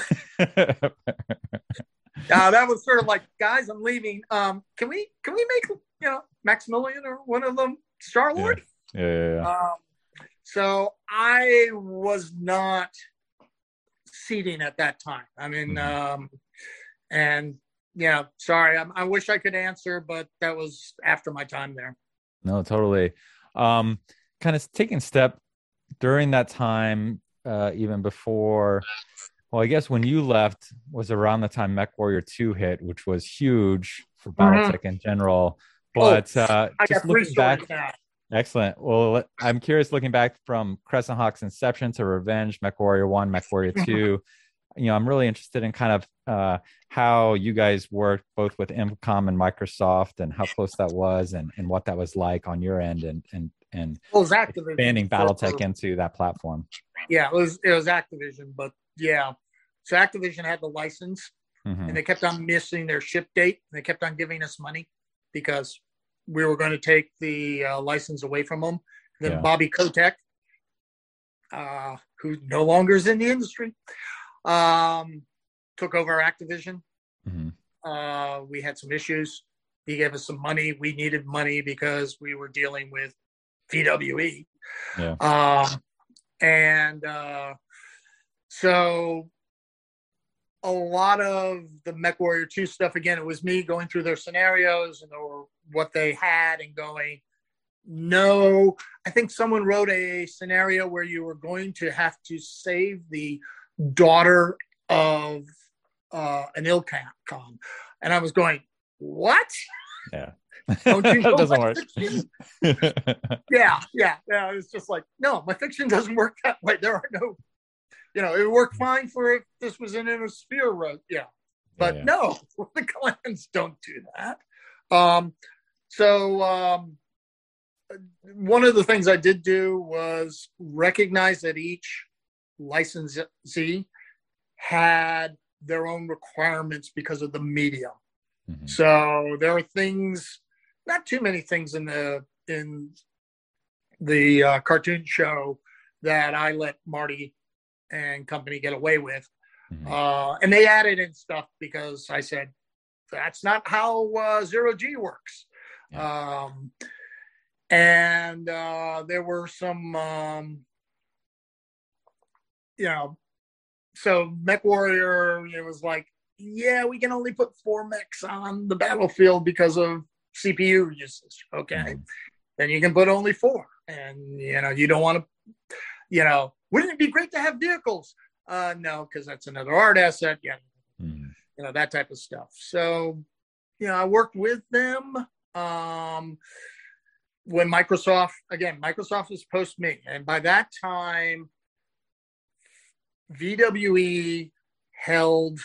uh, that was sort of like, guys, I'm leaving. Um, can we can we make you know Maximilian or one of them Star Lord? yeah, yeah, yeah. Um, so I was not seating at that time. I mean, Mhm. um, and yeah, sorry, I, I wish I could answer, but that was after my time there. No, totally. Um, kind of taking a step during that time, uh, even before, well, I guess when you left was around the time MechWarrior two hit, which was huge for BattleTech in general. But Oh, uh, I just got three looking back, stories now. excellent. Well, let- I'm curious looking back from Crescent Hawk's inception to Revenge, MechWarrior one, MechWarrior two. You know, I'm really interested in kind of uh, how you guys worked both with Infocom and Microsoft, and how close that was, and, and what that was like on your end, and and and Well, it was Activision. expanding for- BattleTech into that platform. Yeah, it was it was Activision, but yeah. So Activision had the license, Mhm. and they kept on missing their ship date. And they kept on giving us money because we were going to take the uh, license away from them Then Yeah. Bobby Kotick, uh, who no longer is in the industry, um, took over Activision. Mm-hmm. Uh, we had some issues. He gave us some money. We needed money because we were dealing with V W E. Yeah. Um, and uh, so a lot of the MechWarrior two stuff, again, it was me going through their scenarios and or what they had and going, no, I think someone wrote a scenario where you were going to have to save the daughter of uh, an Ilcon. And I was going, what? Yeah. Don't you know That doesn't my work. fiction? yeah, yeah, yeah. It's just like, no, my fiction doesn't work that way. There are no, you know, it would work fine for if this was in a sphere road. Yeah. But yeah, yeah. no, the clans don't do that. Um, so um, one of the things I did do was recognize that each licensee had their own requirements because of the medium. Mm-hmm. So there are things, not too many things in the in the uh, cartoon show that I let Marty and company get away with. Mm-hmm. Uh, and they added in stuff because I said, that's not how uh, Zero G works. Yeah. Um, and uh, there were some, um, you know, so MechWarrior, it was like, yeah, we can only put four mechs on the battlefield because of C P U usage. Okay. Mm-hmm. Then you can put only four. And, you know, you don't want to, you know, wouldn't it be great to have vehicles? Uh, no, because that's another art asset. Yeah. Mm-hmm. You know, that type of stuff. So, you know, I worked with them. Um, when Microsoft, again, Microsoft is post me. And by that time, V W E held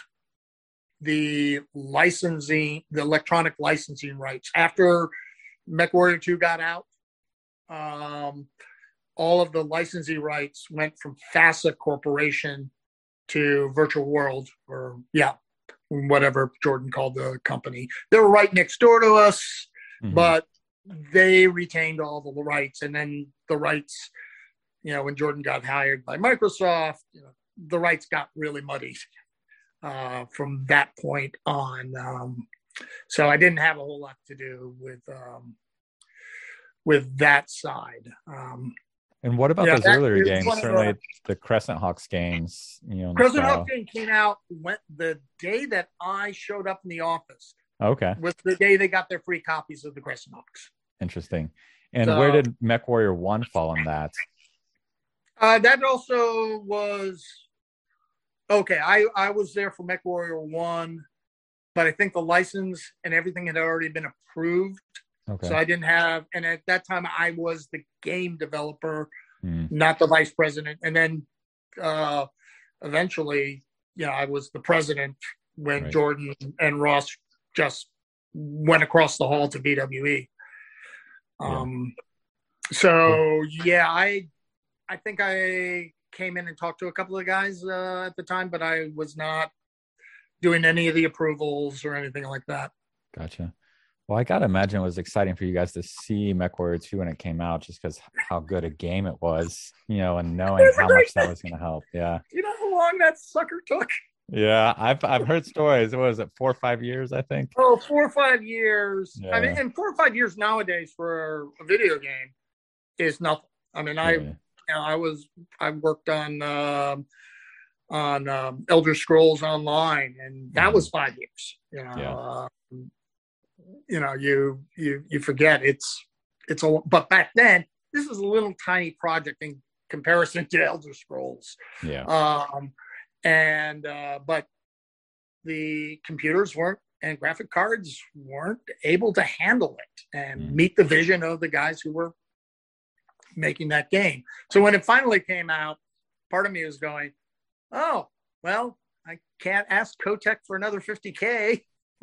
the licensing, the electronic licensing rights. After MechWarrior two got out, um, all of the licensing rights went from FASA Corporation to Virtual World, or yeah, whatever Jordan called the company. They were right next door to us, mm-hmm. but they retained all the rights. And then the rights, you know, when Jordan got hired by Microsoft, you know, the rights got really muddied uh, from that point on. Um, so I didn't have a whole lot to do with um, with that side. Um, and what about yeah, those earlier games? Certainly the, the Crescent Hawks games. You know, Crescent Hawks game came out went the day that I showed up in the office. Okay, was the day they got their free copies of the Crescent Hawks. Interesting. And so, where did MechWarrior one fall on that? Uh, that also was okay. I, I was there for MechWarrior one, but I think the license and everything had already been approved. Okay. So I didn't have, and at that time I was the game developer, mm. not the vice president. And then uh, eventually, you know, I was the president when right. Jordan and Ross just went across the hall to V W E. Um, yeah. So yeah, I, I think I came in and talked to a couple of guys uh, at the time, but I was not doing any of the approvals or anything like that. Gotcha. Well, I got to imagine it was exciting for you guys to see MechWarrior two when it came out, just because how good a game it was, you know, and knowing how much that was going to help. Yeah. You know how long that sucker took? Yeah, I've I've heard stories. What was it, four or five years, I think? Oh, four or five years. Yeah. I mean, and four or five years nowadays for a video game is nothing. I mean, I, yeah. you know, I was, I worked on, um, on um, Elder Scrolls Online, and that mm-hmm. was five years. You know, yeah. uh, you know, you you you forget it's it's a. But back then, this was a little tiny project in comparison to Elder Scrolls. Yeah. Um, and uh, but the computers weren't, and graphic cards weren't able to handle it and mm. meet the vision of the guys who were making that game. So when it finally came out, part of me was going, oh, well, I can't ask Kotick for another fifty K.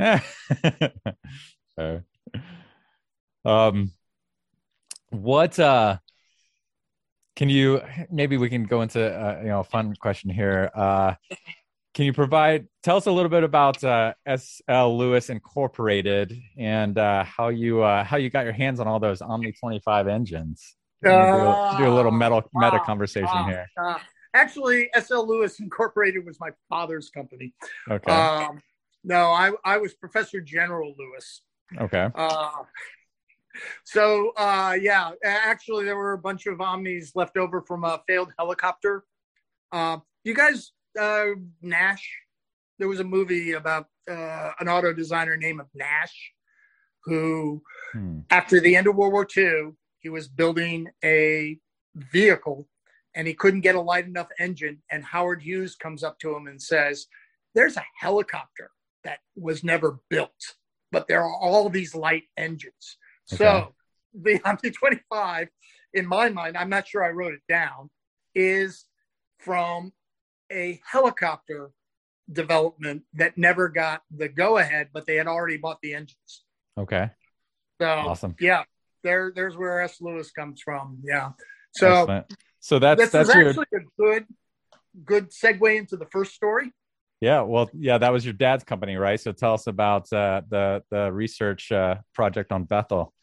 Fair. Um, what, uh, can you, maybe we can go into, uh, you know, a fun question here. Uh, can you provide, tell us a little bit about uh, S L Lewis Incorporated and uh, how you, uh, how you got your hands on all those Omni twenty-five engines? do, a, do a little meta, uh, meta uh, conversation uh, here. Uh, actually, S L Lewis Incorporated was my father's company. Okay. Um, no, I, I was Professor General Lewis. Okay. Uh, so, uh, yeah, actually, there were a bunch of Omnis left over from a failed helicopter. Uh, you guys, uh, Nash, there was a movie about uh, an auto designer named Nash, who, hmm. after the end of World War Two, he was building a vehicle and he couldn't get a light enough engine. And Howard Hughes comes up to him and says, there's a helicopter that was never built, but there are all these light engines. Okay. So the Omni twenty-five, in my mind, I'm not sure I wrote it down, is from a helicopter development that never got the go-ahead, but they had already bought the engines. Okay. So awesome. Yeah, there, there's where S. Lewis comes from. Yeah. So, excellent. So that's this that's is your... actually a good, good segue into the first story. Yeah. Well, yeah, that was your dad's company, right? So tell us about uh, the the research uh, project on Bethel.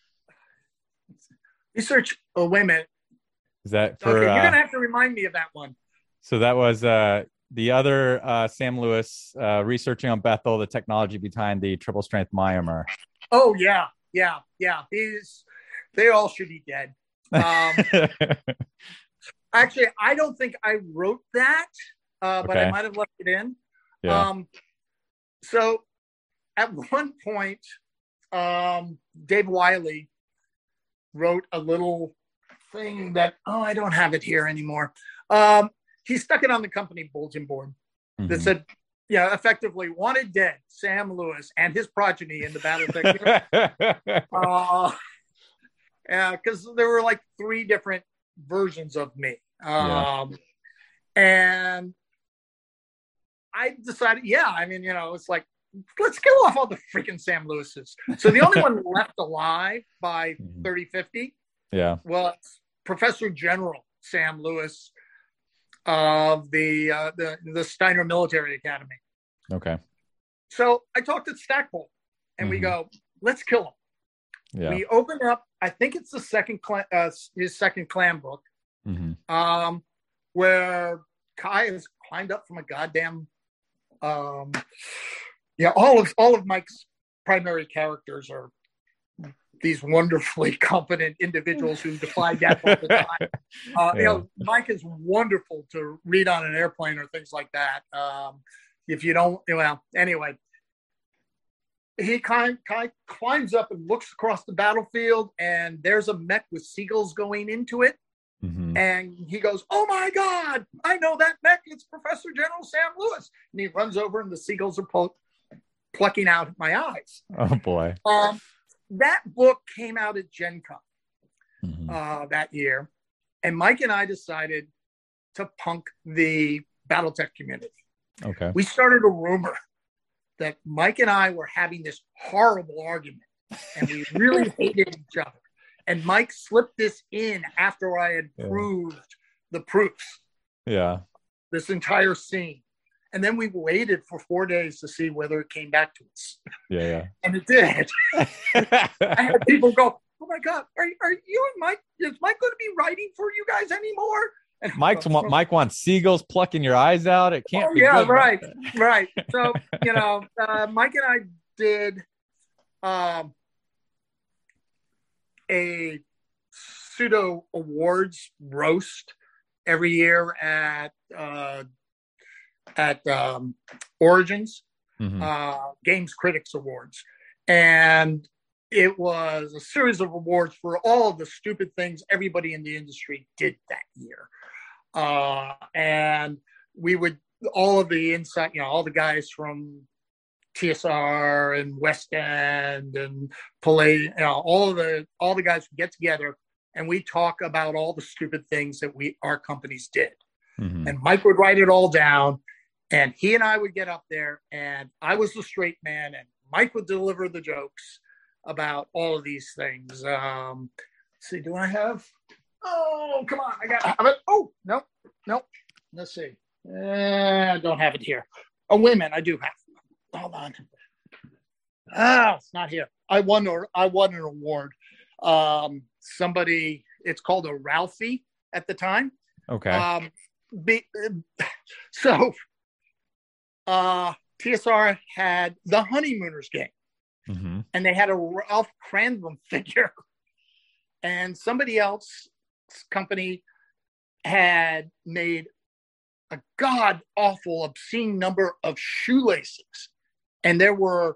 Research. Oh, wait a minute. Is that for? Okay, you're uh, gonna have to remind me of that one. So that was uh, the other uh, Sam Lewis uh, researching on Bethel, the technology behind the triple strength myomer. Oh yeah, yeah, yeah. He's. They all should be dead. Um, actually, I don't think I wrote that, uh, but okay. I might have left it in. Yeah. Um, so at one point, um, Dave Wiley wrote a little thing that, oh, I don't have it here anymore. Um, he stuck it on the company bulletin board mm-hmm. that said, yeah, effectively, wanted dead, Sam Lewis and his progeny in the Battletech. uh, Yeah, because there were like three different versions of me. Um, yeah. And I decided, yeah, I mean, you know, it's like, let's kill off all the freaking Sam Lewises. So the only one left alive by thirty fifty yeah. was Professor General Sam Lewis of the, uh, the, the Steiner Military Academy. Okay. So I talked to Stackpole and mm-hmm. we go, let's kill him. Yeah. We open up, I think it's the second, clan, uh, his second clan book, mm-hmm. um, where Kai has climbed up from a goddamn, um, yeah, all of all of Mike's primary characters are these wonderfully competent individuals who defy death all the time. Uh, yeah. You know, Mike is wonderful to read on an airplane or things like that. Um, if you don't, well, anyway. He kind, kind climbs up and looks across the battlefield, and there's a mech with seagulls going into it. Mm-hmm. And he goes, "Oh my God, I know that mech. It's Professor General Sam Lewis." And he runs over, and the seagulls are pull, plucking out my eyes. Oh boy! Um, that book came out at Gen Con mm-hmm. uh, that year, and Mike and I decided to punk the BattleTech community. Okay. We started a rumor that Mike and I were having this horrible argument and we really hated each other. And Mike slipped this in after I had yeah. proved the proofs. Yeah. This entire scene. And then we waited for four days to see whether it came back to us. Yeah, yeah. And it did. I had people go, "Oh my God, are, are you and Mike, is Mike going to be writing for you guys anymore?" And Mike's go, Mike wants seagulls plucking your eyes out. It can't oh, be yeah, good. right, right. So, you know, uh, Mike and I did um, a pseudo awards roast every year at uh, at um, Origins, mm-hmm. uh, Games Critics Awards, and it was a series of awards for all of the stupid things everybody in the industry did that year. Uh, and we would, all of the inside, you know, all the guys from T S R and West End and Play, you know, all of the, all the guys would get together and we talk about all the stupid things that we, our companies did. Mm-hmm. And Mike would write it all down and he and I would get up there and I was the straight man and Mike would deliver the jokes about all of these things. Um, let's see, do I have? Oh, come on, I got have it. Oh, no, no. Let's see. Uh, I don't have it here. Oh, wait a minute, I do have it. Hold on. Ah, it's not here. I won or I won an award. Um, somebody It's called a Ralphie at the time. Okay. Um, be, so uh, T S R had the Honeymooners game, mm-hmm. and they had a Ralph Cranham figure, and somebody else's company had made a god awful, obscene number of shoelaces, and there were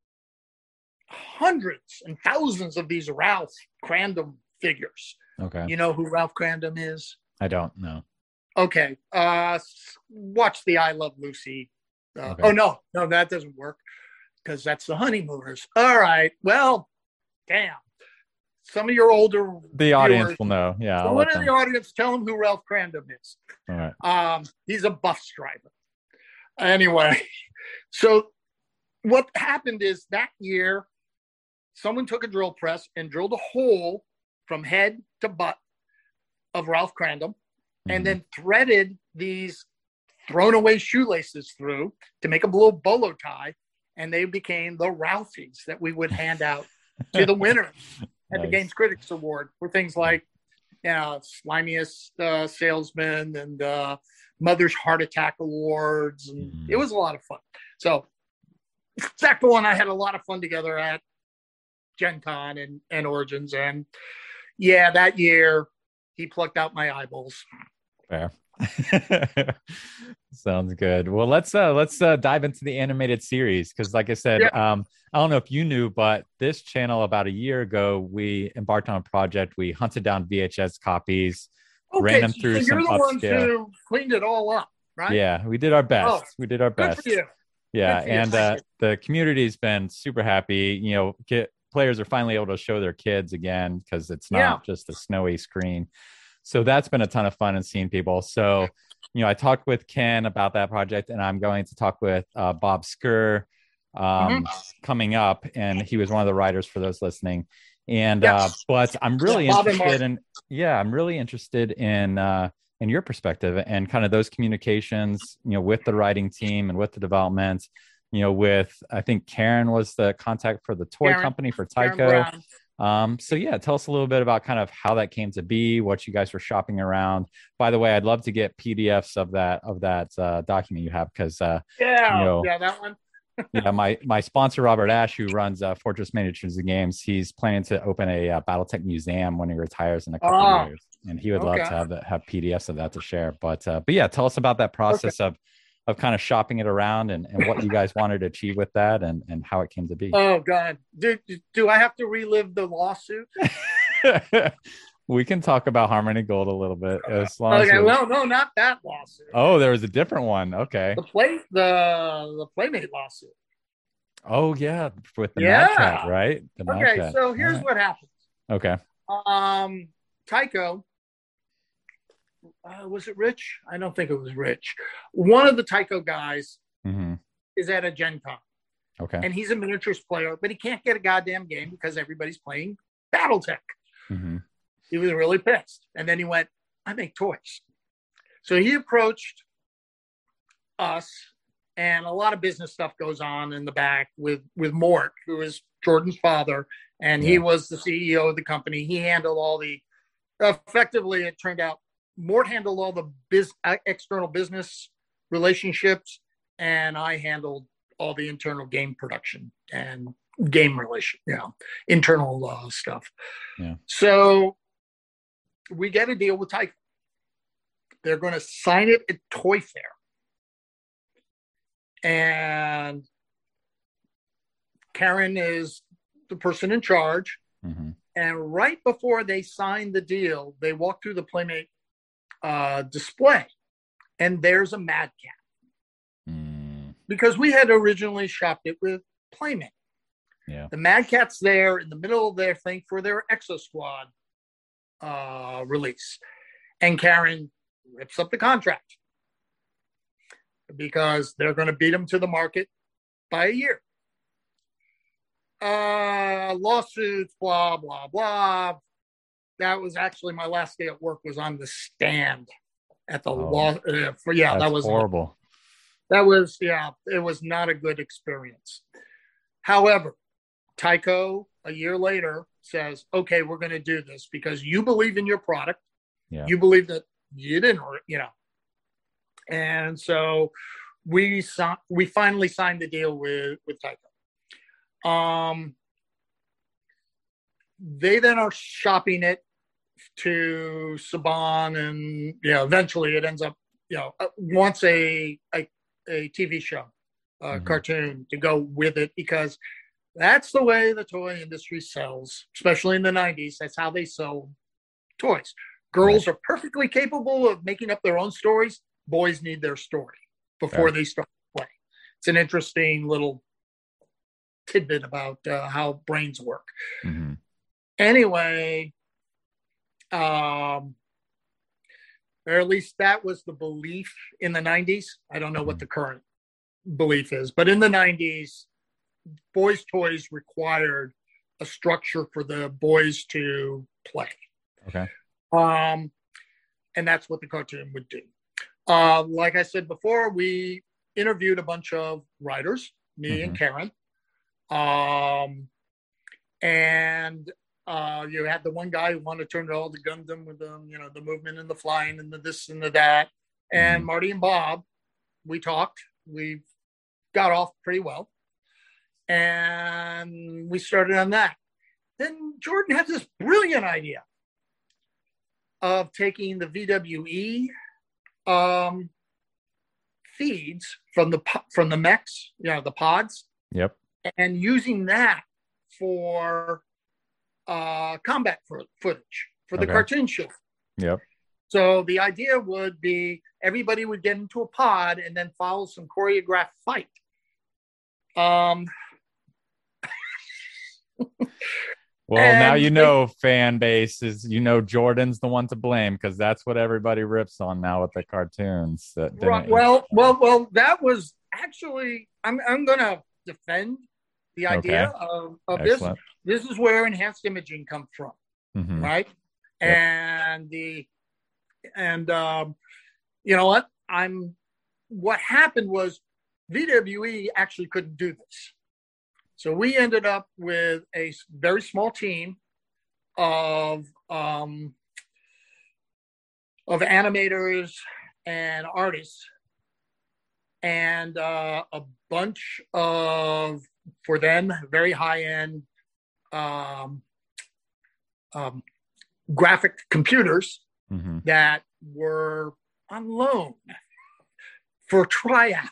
hundreds and thousands of these Ralph Cranham figures. Okay. You know who Ralph Cranham is? I don't know. Okay. Uh, watch the I Love Lucy. Uh, Okay. Oh, no. No, that doesn't work because that's the Honeymooners. All right. Well, damn. Some of your older The audience viewers, will know. Yeah. I'll someone let in them. the audience, tell them who Ralph Cranham is. All right. Um, he's a bus driver. Anyway, so what happened is that year, someone took a drill press and drilled a hole from head to butt of Ralph Cranham, mm-hmm. and then threaded these thrown away shoelaces through to make a little bolo tie, and they became the Ralphies that we would hand out to the winners at nice. The Games Critics Award for things like, you know, slimiest uh, salesman and uh, Mother's Heart Attack Awards, and mm-hmm. it was a lot of fun. So Zachbo and I had a lot of fun together at Gen Con and, and Origins, and yeah, that year he plucked out my eyeballs. Fair. Sounds good. Well, let's uh let's uh dive into the animated series, because like I said, yeah. um I don't know if you knew, but this channel about a year ago, we embarked on a project. We hunted down V H S copies, okay, ran them so through you're some the upscale. ones who cleaned it all up, right? Yeah, we did our best. Oh, we did our best. Good for you. Yeah, Good for and you. uh the community's been super happy. You know, get, players are finally able to show their kids again because it's not Yeah. just a snowy screen. So that's been a ton of fun and seeing people. So, you know, I talked with Ken about that project, and I'm going to talk with uh, Bob Skur um, Mhm. coming up, and he was one of the writers for those listening. And Yeah. uh, but I'm really Yeah, Bob and interested Mark. in, yeah, I'm really interested in uh, in your perspective and kind of those communications, you know, with the writing team and with the development. You know, with I think Karen was the contact for the toy Karen- company for Karen Tycho. Brown. Um, so yeah, tell us a little bit about kind of how that came to be, what you guys were shopping around. By the way, I'd love to get P D Fs of that of that uh, document you have, because uh, Yeah, you know, yeah, that one. yeah, my my sponsor Robert Ash, who runs uh, Fortress Miniatures and Games, he's planning to open a uh, BattleTech museum when he retires in a couple Oh, of years, and he would okay. love to have that, have P D Fs of that to share. But uh, but yeah, tell us about that process of of kind of shopping it around, and, and what you guys wanted to achieve with that, and and how it came to be. Oh God, do do I have to relive the lawsuit? We can talk about Harmony Gold a little bit, as long Okay, as well, no, not that lawsuit. oh, there was a different one. Okay. The play the the Playmate lawsuit. Oh yeah, with the Yeah. Mad Cat, right? The Mad Okay, Cat. so here's All right. what happened. Okay. Um, Tycho, uh, was it Rich? I don't think it was Rich. One of the Tycho guys Mm-hmm. is at a Gen Con, Okay. and he's a miniatures player, but he can't get a goddamn game because everybody's playing BattleTech. Mm-hmm. He was really pissed. And then he went, I make toys. So he approached us, and a lot of business stuff goes on in the back with, with Mort, who is Jordan's father. And he Yeah. was the C E O of the company. He handled all the, effectively, it turned out, Mort handled all the biz, external business relationships, and I handled all the internal game production and game relation, you know, internal uh, stuff. Yeah. So we get a deal with Tycho. They're going to sign it at Toy Fair. And Karen is the person in charge. Mm-hmm. And right before they signed the deal, they walk through the Playmate uh, display, and there's a Mad Cat. Mm. Because we had originally shopped it with Playmate. Yeah. The Mad Cat's there in the middle of their thing for their Exo Squad uh, release. And Karen rips up the contract because they're going to beat them to the market by a year. Uh, lawsuits, blah, blah, blah. That was actually my last day at work, was on the stand at the Oh, law. Uh, for, yeah, That's that was horrible. That was, yeah, it was not a good experience. However, Tycho, a year later, says, okay, we're going to do this because you believe in your product. Yeah. You believe that you didn't, you know. And so we saw, we finally signed the deal with, with Tyco. Um, they then are shopping it to Saban, and you know, eventually it ends up, you know, wants a a, a T V show, a mm-hmm. cartoon to go with it, because that's the way the toy industry sells, especially in the nineties. That's how they sell toys. Girls right. are perfectly capable of making up their own stories. Boys need their story before yeah. they start playing. It's an interesting little tidbit about uh, how brains work. Mm-hmm. Anyway, um, or at least that was the belief in the nineties. I don't know mm-hmm. what the current belief is, but in the nineties, boys' toys required a structure for the boys to play. Okay. Um, and that's what the cartoon would do. Uh, like I said before, we interviewed a bunch of writers, me mm-hmm. and Karen. Um, and uh, you had the one guy who wanted to turn it all to Gundam with the, you know, the movement and the flying and the this and the that. And mm-hmm. Marty and Bob, we talked. We got off pretty well. And we started on that. Then Jordan had this brilliant idea of taking the V W E um, feeds from the from the mechs, you know, the pods. Yep. And using that for uh, combat for, footage for the okay. cartoon show. Yep. So the idea would be everybody would get into a pod and then follow some choreographed fight. Um. Well, and now you know, they, fan base is, you know, Jordan's the one to blame, because that's what everybody rips on now with the cartoons. That right, well, well, well, that was actually, I'm I'm going to defend the idea okay. of, of this. This is where enhanced imaging comes from, mm-hmm. right? Yep. And the, and um, you know what? I'm, what happened was V W E actually couldn't do this. So we ended up with a very small team of um, of animators and artists, and uh, a bunch of, for them, very high end um, um, graphic computers mm-hmm. that were on loan for tryout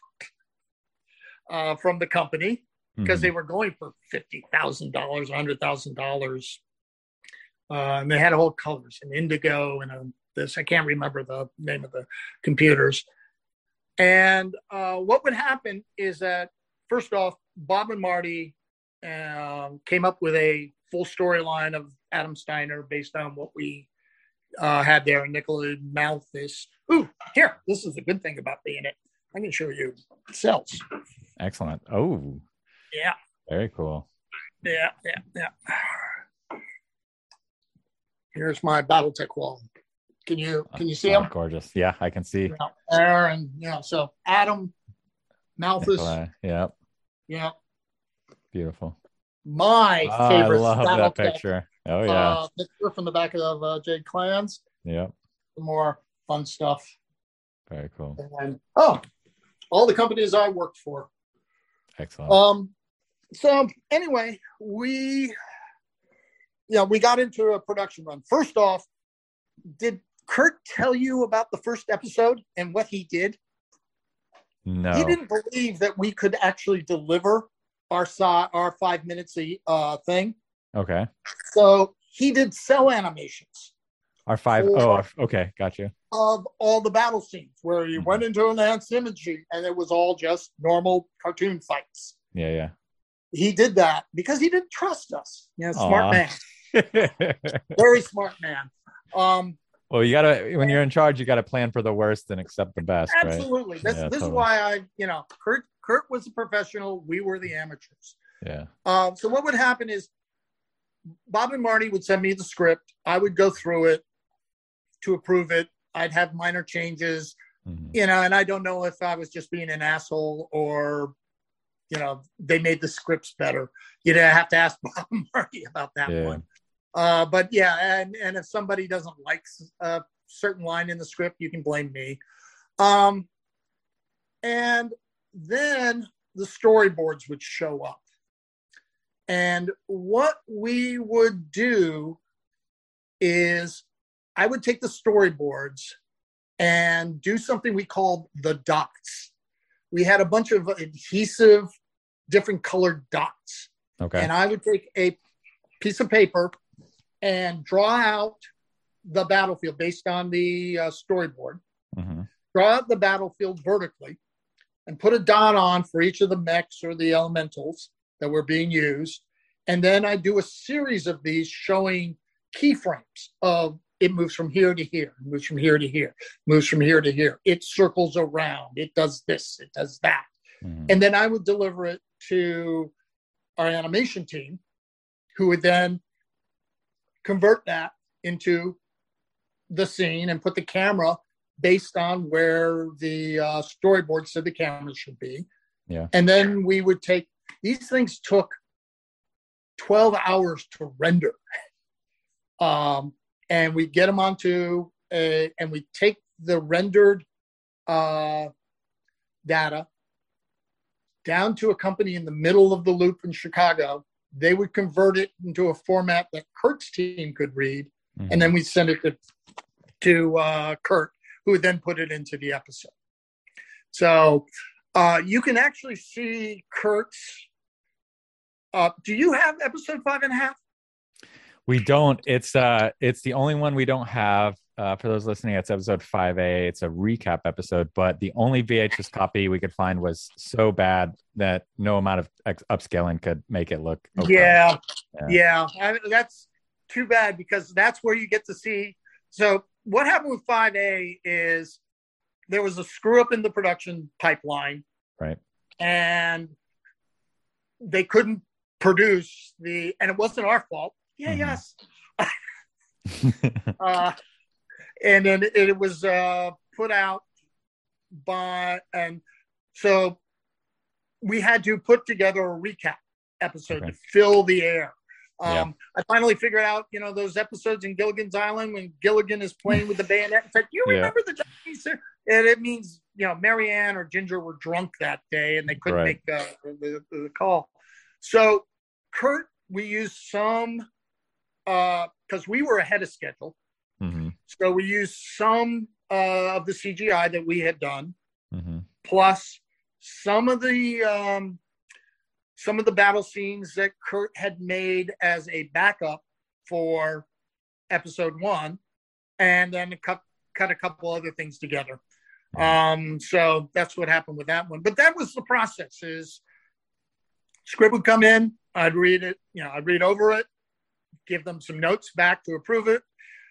uh, from the company. Because mm-hmm. they were going for fifty thousand dollars, one hundred thousand dollars. Uh, and they had all colors, an indigo and a, this. I can't remember the name of the computers. And uh, what would happen is that, first off, Bob and Marty uh, came up with a full storyline of Adam Steiner based on what we uh, had there. Nicola Malthus. Ooh, here, this is a good thing about being it. I can show you cells. Excellent. Oh. Yeah. Very cool. Yeah, yeah, yeah. Here's my BattleTech wall. Can you can you see oh, them? Gorgeous. Yeah, I can see. Yeah, there and you know, so Adam, Malthus. Yeah. Yeah. Beautiful. My oh, favorite. I love that picture. Oh yeah. Uh, picture from the back of uh, Jade Clans. Yeah. More fun stuff. Very cool. And oh, all the companies I worked for. Excellent. Um. So anyway, we, yeah, we got into a production run. First off, did Kurt tell you about the first episode and what he did? No. He didn't believe that we could actually deliver our our five minutes a uh, thing. Okay. So he did cell animations. Our five. Oh, okay, got you. Of all the battle scenes where you mm-hmm. went into enhanced imaging and it was all just normal cartoon fights. Yeah, yeah. He did that because he didn't trust us. You know, smart man. Very smart man. Um, well, you gotta, when you're in charge, you gotta plan for the worst and accept the best. Absolutely. Right? This, yeah, this totally. is why I, you know, Kurt Kurt was a professional. We were the amateurs. Yeah. Um, so what would happen is Bob and Marty would send me the script. I would go through it to approve it. I'd have minor changes, mm-hmm. you know, and I don't know if I was just being an asshole or, you know, they made the scripts better. You'd have to ask Bob and Marty about that yeah. one. Uh, but yeah, and, and if somebody doesn't like a certain line in the script, you can blame me. Um, and then the storyboards would show up. And what we would do is I would take the storyboards and do something we called the dots. We had a bunch of adhesive, different colored dots. Okay. And I would take a piece of paper and draw out the battlefield based on the uh, storyboard. Mm-hmm. Draw out the battlefield vertically and put a dot on for each of the mechs or the elementals that were being used. And then I do a series of these showing keyframes of it moves from here to here, moves from here to here, moves from here to here. It circles around. It does this. It does that. Mm-hmm. And then I would deliver it to our animation team, who would then convert that into the scene and put the camera based on where the uh, storyboard said the camera should be. Yeah. And then we would take, these things took twelve hours to render. Um, and we get them onto a, and we take the rendered uh, data down to a company in the middle of the loop in Chicago. They would convert it into a format that Kurt's team could read. Mm-hmm. And then we send it to, to uh, Kurt, who would then put it into the episode. So uh, you can actually see Kurt's. Uh, do you have episode five and a half? We don't. It's uh, it's the only one we don't have. Uh, for those listening, it's episode five A. It's a recap episode, but the only V H S copy we could find was so bad that no amount of ex- upscaling could make it look okay. Yeah, yeah. yeah. I mean, that's too bad because that's where you get to see. So what happened with five A is there was a screw up in the production pipeline. Right. And they couldn't produce the, and it wasn't our fault. Yeah, mm-hmm. yes. uh, and then it, it was uh, put out by, and so we had to put together a recap episode okay. to fill the air. Um, yeah. I finally figured out, you know, those episodes in Gilligan's Island when Gilligan is playing with the bayonet. It's like, you remember yeah. the Japanese? And it means, you know, Marianne or Ginger were drunk that day and they couldn't right. make uh, the, the call. So Kurt, we used some, because uh, we were ahead of schedule. Mm-hmm. So we used some uh, of the C G I that we had done, mm-hmm. plus some of the um, some of the battle scenes that Kurt had made as a backup for episode one, and then cut cut a couple other things together. Mm-hmm. Um, so that's what happened with that one. But that was the process: is script would come in, I'd read it, you know, I'd read over it, give them some notes back to approve it.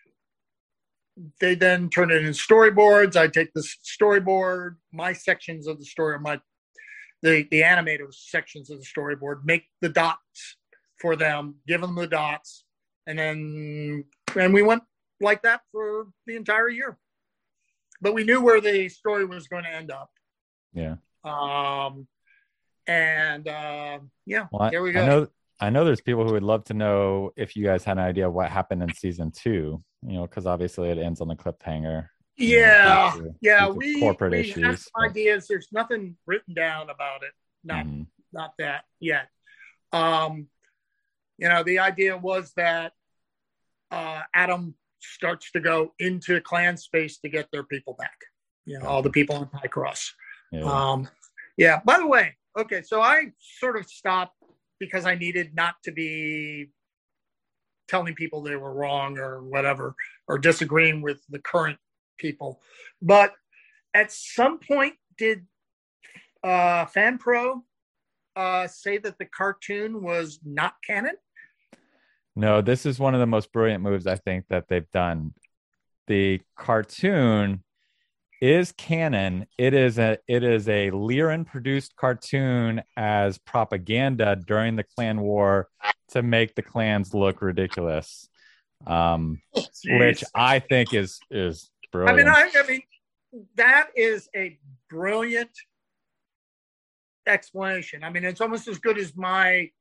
They then turn it into storyboards. I take the storyboard, my sections of the story, my the the animator sections of the storyboard, make the dots for them, give them the dots, and then and we went like that for the entire year. But we knew where the story was going to end up. Yeah. Um. And uh, yeah, well, here we go. I know, I know there's people who would love to know if you guys had an idea of what happened in season two, you know, because obviously it ends on the cliffhanger. Yeah, know, due to, yeah. due to we corporate we issues. have some ideas. There's nothing written down about it. Not mm-hmm. not that yet. Um, you know, the idea was that uh, Adam starts to go into clan space to get their people back. You know, all the people in Picross. Yeah. Um, yeah. By the way. Okay, so I sort of stopped because I needed not to be telling people they were wrong or whatever, or disagreeing with the current people. But at some point, did uh, FanPro uh, say that the cartoon was not canon? No, this is one of the most brilliant moves I think that they've done. The cartoon is canon. It is a it is a Liren produced cartoon as propaganda during the clan war to make the clans look ridiculous, um, which I think is is brilliant. I mean, I, I mean, that is a brilliant explanation. I mean, it's almost as good as my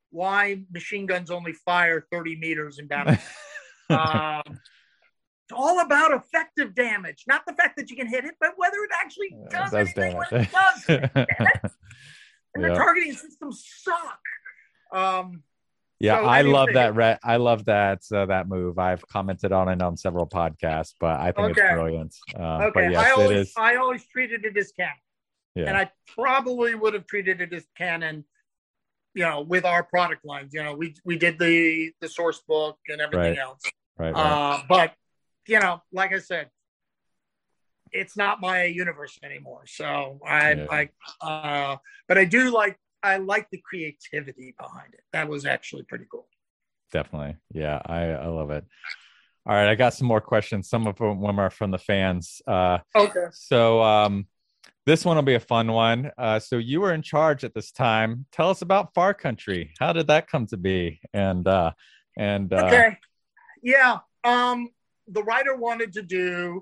why machine guns only fire thirty meters in battle. um, it's all about effective damage, not the fact that you can hit it, but whether it actually does, does anything damage. when it does. Damn it. And Yeah. the targeting systems suck. Um, Yeah, so I anyway, love that. Re- I love that uh, that move. I've commented on it on several podcasts, but I think Okay. it's brilliant. Um, Okay, but yes, I always it is. I always treated it as canon, Yeah, and I probably would have treated it as canon, you know, with our product lines. You know, we we did the the source book and everything Right. else. right, right. Uh, but you know, like I said, it's not my universe anymore. So I Yeah. I uh, but I do like I like the creativity behind it. That was actually pretty cool. Definitely. Yeah, I, I love it. All right, I got some more questions. Some of them are from the fans. Uh, Okay. so um, this one will be a fun one. Uh, so you were in charge at this time. Tell us about Far Country. How did that come to be? And uh, and uh, Okay. Yeah. Um, the writer wanted to do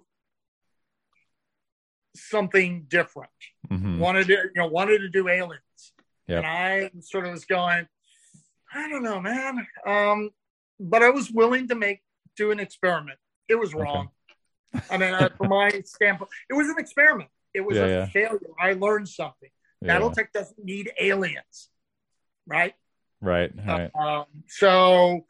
something different. mhm. Wanted to, you know, wanted to do aliens. Yep. And I sort of was going, I don't know, man. Um, but I was willing to make do an experiment. It was wrong. I mean, uh, from my standpoint, it was an experiment. It was Yeah, a yeah. failure. I learned something. Yeah. Battletech doesn't need aliens, right? Right. Right. Um, so,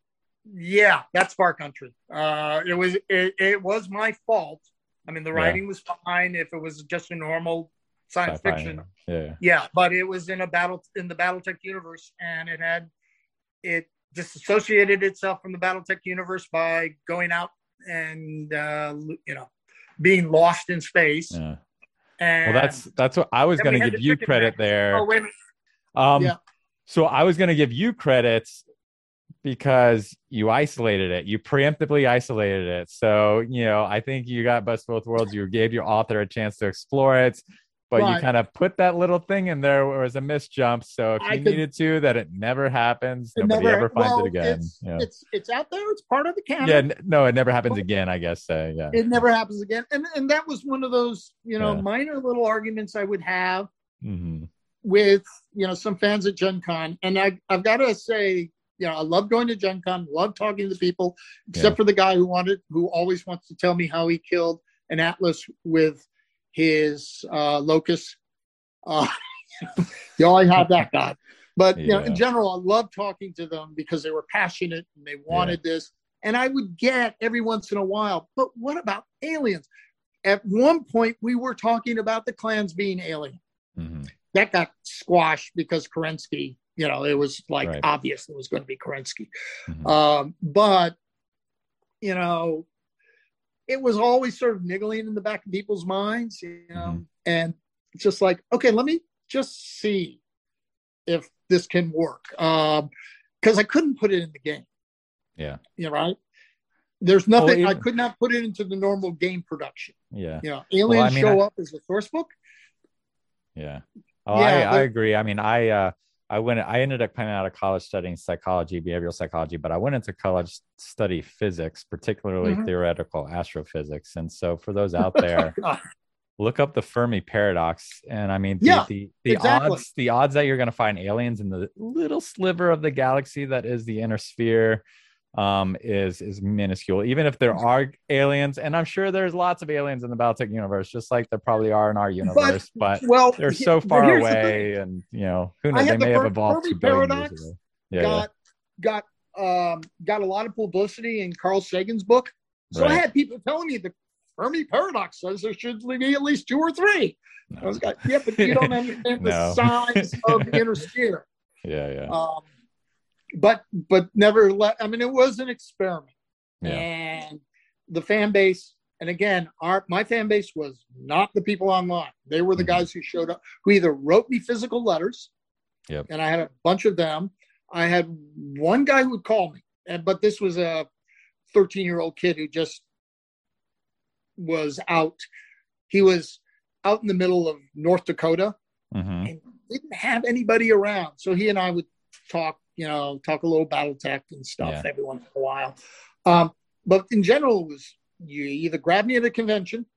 yeah, that's Far Country. Uh, it was it, it was my fault. I mean, the Yeah. writing was fine if it was just a normal science Sci-fi. fiction. Yeah. Yeah, but it was in a battle in the BattleTech universe, and it had it disassociated itself from the BattleTech universe by going out and uh, you know being lost in space. Yeah. And Well, that's that's what I was then we going to had give the you chicken credit back. there. Oh wait a minute. Um, Yeah. So I was going to give you credits because you isolated it. You preemptively isolated it. So, you know, I think you got best of both worlds. You gave your author a chance to explore it, but you Right. kind of put that little thing in there where it was a misjump. So if I you could- needed to, that it never happens. It Nobody never- ever finds well, it again. It's, Yeah. it's it's out there. It's part of the canon. Yeah. n- No, it never happens again, I guess. Uh, yeah. It never happens again. And and that was one of those, you know, Yeah. minor little arguments I would have hmm with, you know, some fans at Gen Con. And I, I've got to say, you know, I love going to Gen Con, love talking to people, except Yeah. for the guy who wanted, who always wants to tell me how he killed an Atlas with his uh, locust. Uh, you only have that guy. But, you know, Yeah. in general, I love talking to them because they were passionate and they wanted this. And I would get every once in a while, but what about aliens? At one point, we were talking about the clans being alien. hmm That got squashed because Kerensky, you know, it was like Right. obvious it was going to be Kerensky. Mhm. Um, but, you know, it was always sort of niggling in the back of people's minds, you know, Mhm. and it's just like, okay, let me just see if this can work. Um, because I couldn't put it in the game. Yeah. You know, right? There's nothing, even- I could not put it into the normal game production. Yeah. You know, aliens I mean, show I- up as a source book. Yeah. Oh, Yeah, I, I but- agree. I mean, I uh, I went. I ended up coming out of college studying psychology, behavioral psychology, but I went into college to study physics, particularly Mhm. theoretical astrophysics. And so, for those out there, look up the Fermi paradox. And I mean, the Yeah, the, the exactly. odds the odds that you're going to find aliens in the little sliver of the galaxy that is the inner sphere um is is minuscule, even if there are aliens, and I'm sure there's lots of aliens in the BattleTech universe, just like there probably are in our universe, but, well, they're he- so but far here's the thing. away, and you know, who I knows, they had the may have Fer- evolved Fermi two billion paradox years ago. Yeah, got got um got a lot of publicity in Carl Sagan's book. So I Right. had people telling me the Fermi paradox says there should be at least two or three. yeah. I was like, yeah, but you don't understand the No. size of the inner sphere. yeah, yeah, Um, but but never let. I mean, it was an experiment, yeah. and the fan base. And again, our my fan base was not the people online. They were the Mhm. guys who showed up, who either wrote me physical letters, Yep. and I had a bunch of them. I had one guy who would call me, and but this was a thirteen-year-old kid who just was out. He was out in the middle of North Dakota Mhm. and didn't have anybody around. So he and I would talk, you know, talk a little BattleTech and stuff Yeah. every once in a while. Um, but in general, it was you either grabbed me at a convention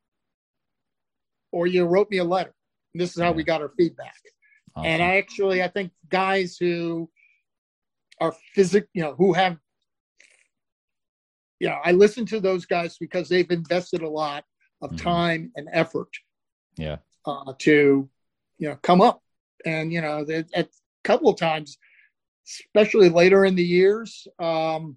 or you wrote me a letter. And this is how Yeah. we got our feedback. Awesome. And I actually, I think guys who are physic, you know, who have, you know, I listen to those guys because they've invested a lot of Mhm. time and effort Yeah. uh, to, you know, come up. And, you know, they, at a couple of times, especially later in the years, um,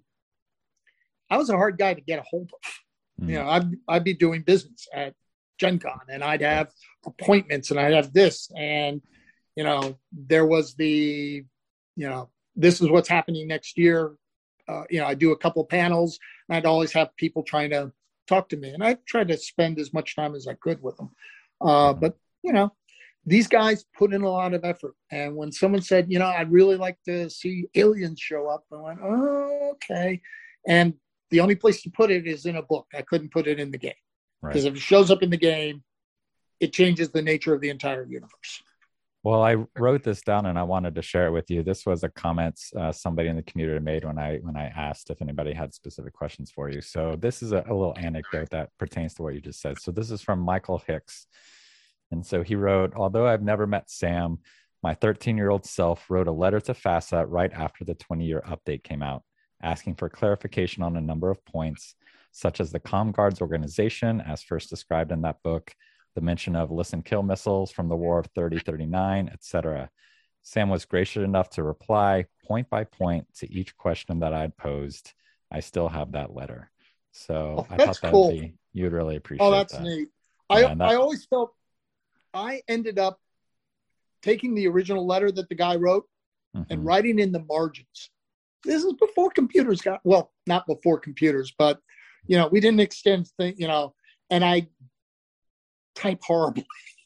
I was a hard guy to get a hold of. Mhm. You know, I'd, I'd be doing business at Gen Con, and I'd have appointments, and I'd have this. And, you know, there was the, you know, this is what's happening next year. Uh, you know, I do a couple panels, and I'd always have people trying to talk to me. And I tried to spend as much time as I could with them. Uh, Mhm. But, you know, these guys put in a lot of effort. And when someone said, you know, I'd really like to see aliens show up, I went, oh, okay. And the only place to put it is in a book. I couldn't put it in the game. Because Right. if it shows up in the game, it changes the nature of the entire universe. Well, I wrote this down and I wanted to share it with you. This was a comment uh, somebody in the community made when I when I asked if anybody had specific questions for you. So this is a, a little anecdote that pertains to what you just said. So this is from Michael Hicks. And so he wrote, although I've never met Sam, my thirteen-year-old self wrote a letter to FASA right after the twenty-year update came out, asking for clarification on a number of points, such as the Comm Guards organization, as first described in that book, the mention of listen kill missiles from the War of thirty thirty-nine, et cetera. Sam was gracious enough to reply point by point to each question that I'd posed. I still have that letter. So Oh, I that's thought that cool. would be, you'd really appreciate Oh, that's that. neat. Yeah, I, and that, I always felt I ended up taking the original letter that the guy wrote mhm. and writing in the margins. This is before computers got, well, not before computers, but, you know, we didn't extend things, you know, and I type horribly.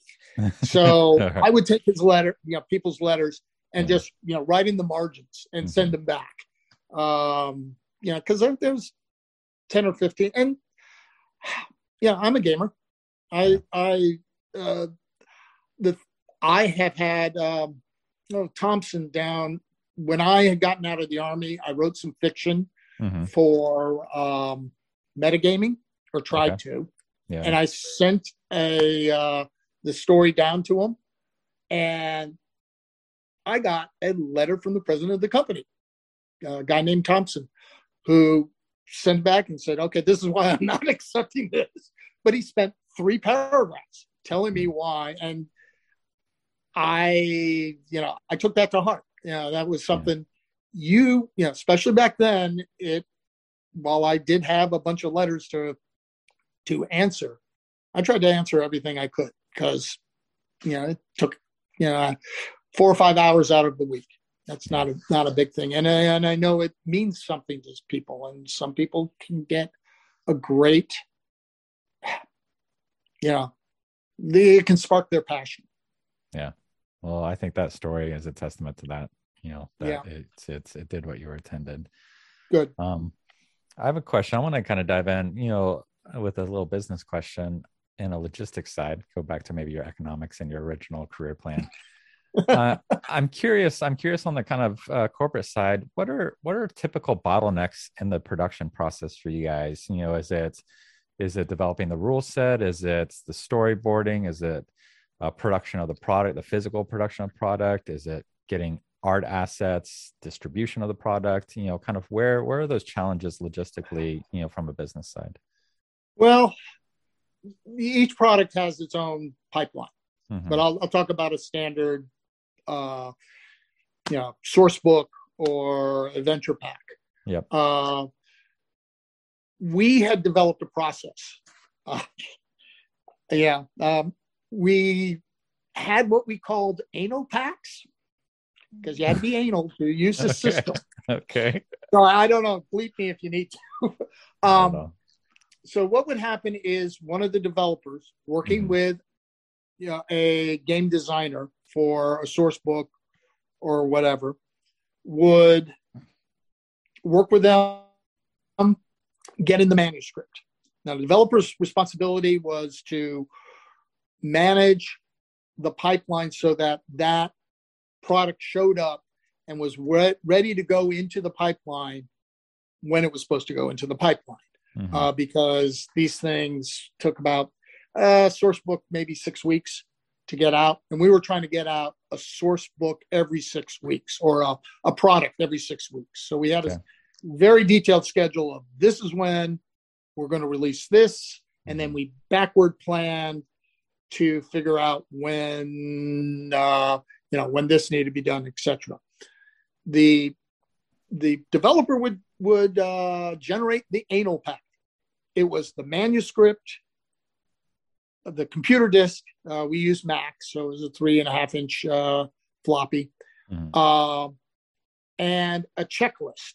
So All right. I would take his letter, you know, people's letters and Yeah. just, you know, write in the margins and Mhm. send them back. Um, you know, because there, there's ten or fifteen. And, yeah, I'm a gamer. I, Yeah. I, uh, the, I have had, um, oh, Thompson down when I had gotten out of the Army. I wrote some fiction Mhm. for um, metagaming, or tried Okay. to. Yeah. And I sent a uh, the story down to him, and I got a letter from the president of the company, a guy named Thompson, who sent back and said, okay, this is why I'm not accepting this. But he spent three paragraphs telling me why. And I, you know, I took that to heart. You know, that was something you, you know, especially back then, it, while I did have a bunch of letters to, to answer, I tried to answer everything I could, because, you know, it took, you know, four or five hours out of the week. That's not a, not a big thing. And I, and I know it means something to people, and some people can get a great, you know, they can spark their passion. Yeah. Well, I think that story is a testament to that, you know, that Yeah. it's, it's, it did what you were intended. Good. Um, I have a question. I want to kind of dive in, you know, with a little business question and a logistics side, go back to maybe your economics and your original career plan. uh, I'm curious, I'm curious on the kind of uh, corporate side, what are, what are typical bottlenecks in the production process for you guys? You know, is it, is it developing the rule set? Is it the storyboarding? Is it uh, production of the product, the physical production of product? Is it getting art assets, distribution of the product? You know, kind of where, where are those challenges logistically, you know, from a business side? Well, each product has its own pipeline, Mhm. but I'll, I'll talk about a standard, uh, you know, source book or adventure pack. Yep. Uh, we had developed a process. Uh, yeah. Um, we had what we called anal packs, because you had to be anal to use the Okay. system. Okay. So I don't know, bleep me if you need to. Not um, at all. so what would happen is one of the developers working Mhm. with, you know, a game designer for a source book or whatever would work with them, get in the manuscript. Now, the developer's responsibility was to manage the pipeline so that that product showed up and was re- ready to go into the pipeline when it was supposed to go into the pipeline. Mhm. Uh, because these things took about uh, source book maybe six weeks to get out, and we were trying to get out a a source book every six weeks or a, a product every six weeks. So we had okay. a very detailed schedule of this is when we're going to release this. And then we backward planned to figure out when, uh, you know, when this needed to be done, et cetera. The, the developer would, would uh, generate the anal pack. It was the manuscript, the computer disk. Uh, we used Mac, so it was a three and a half inch uh, floppy, mm-hmm. uh, and a checklist.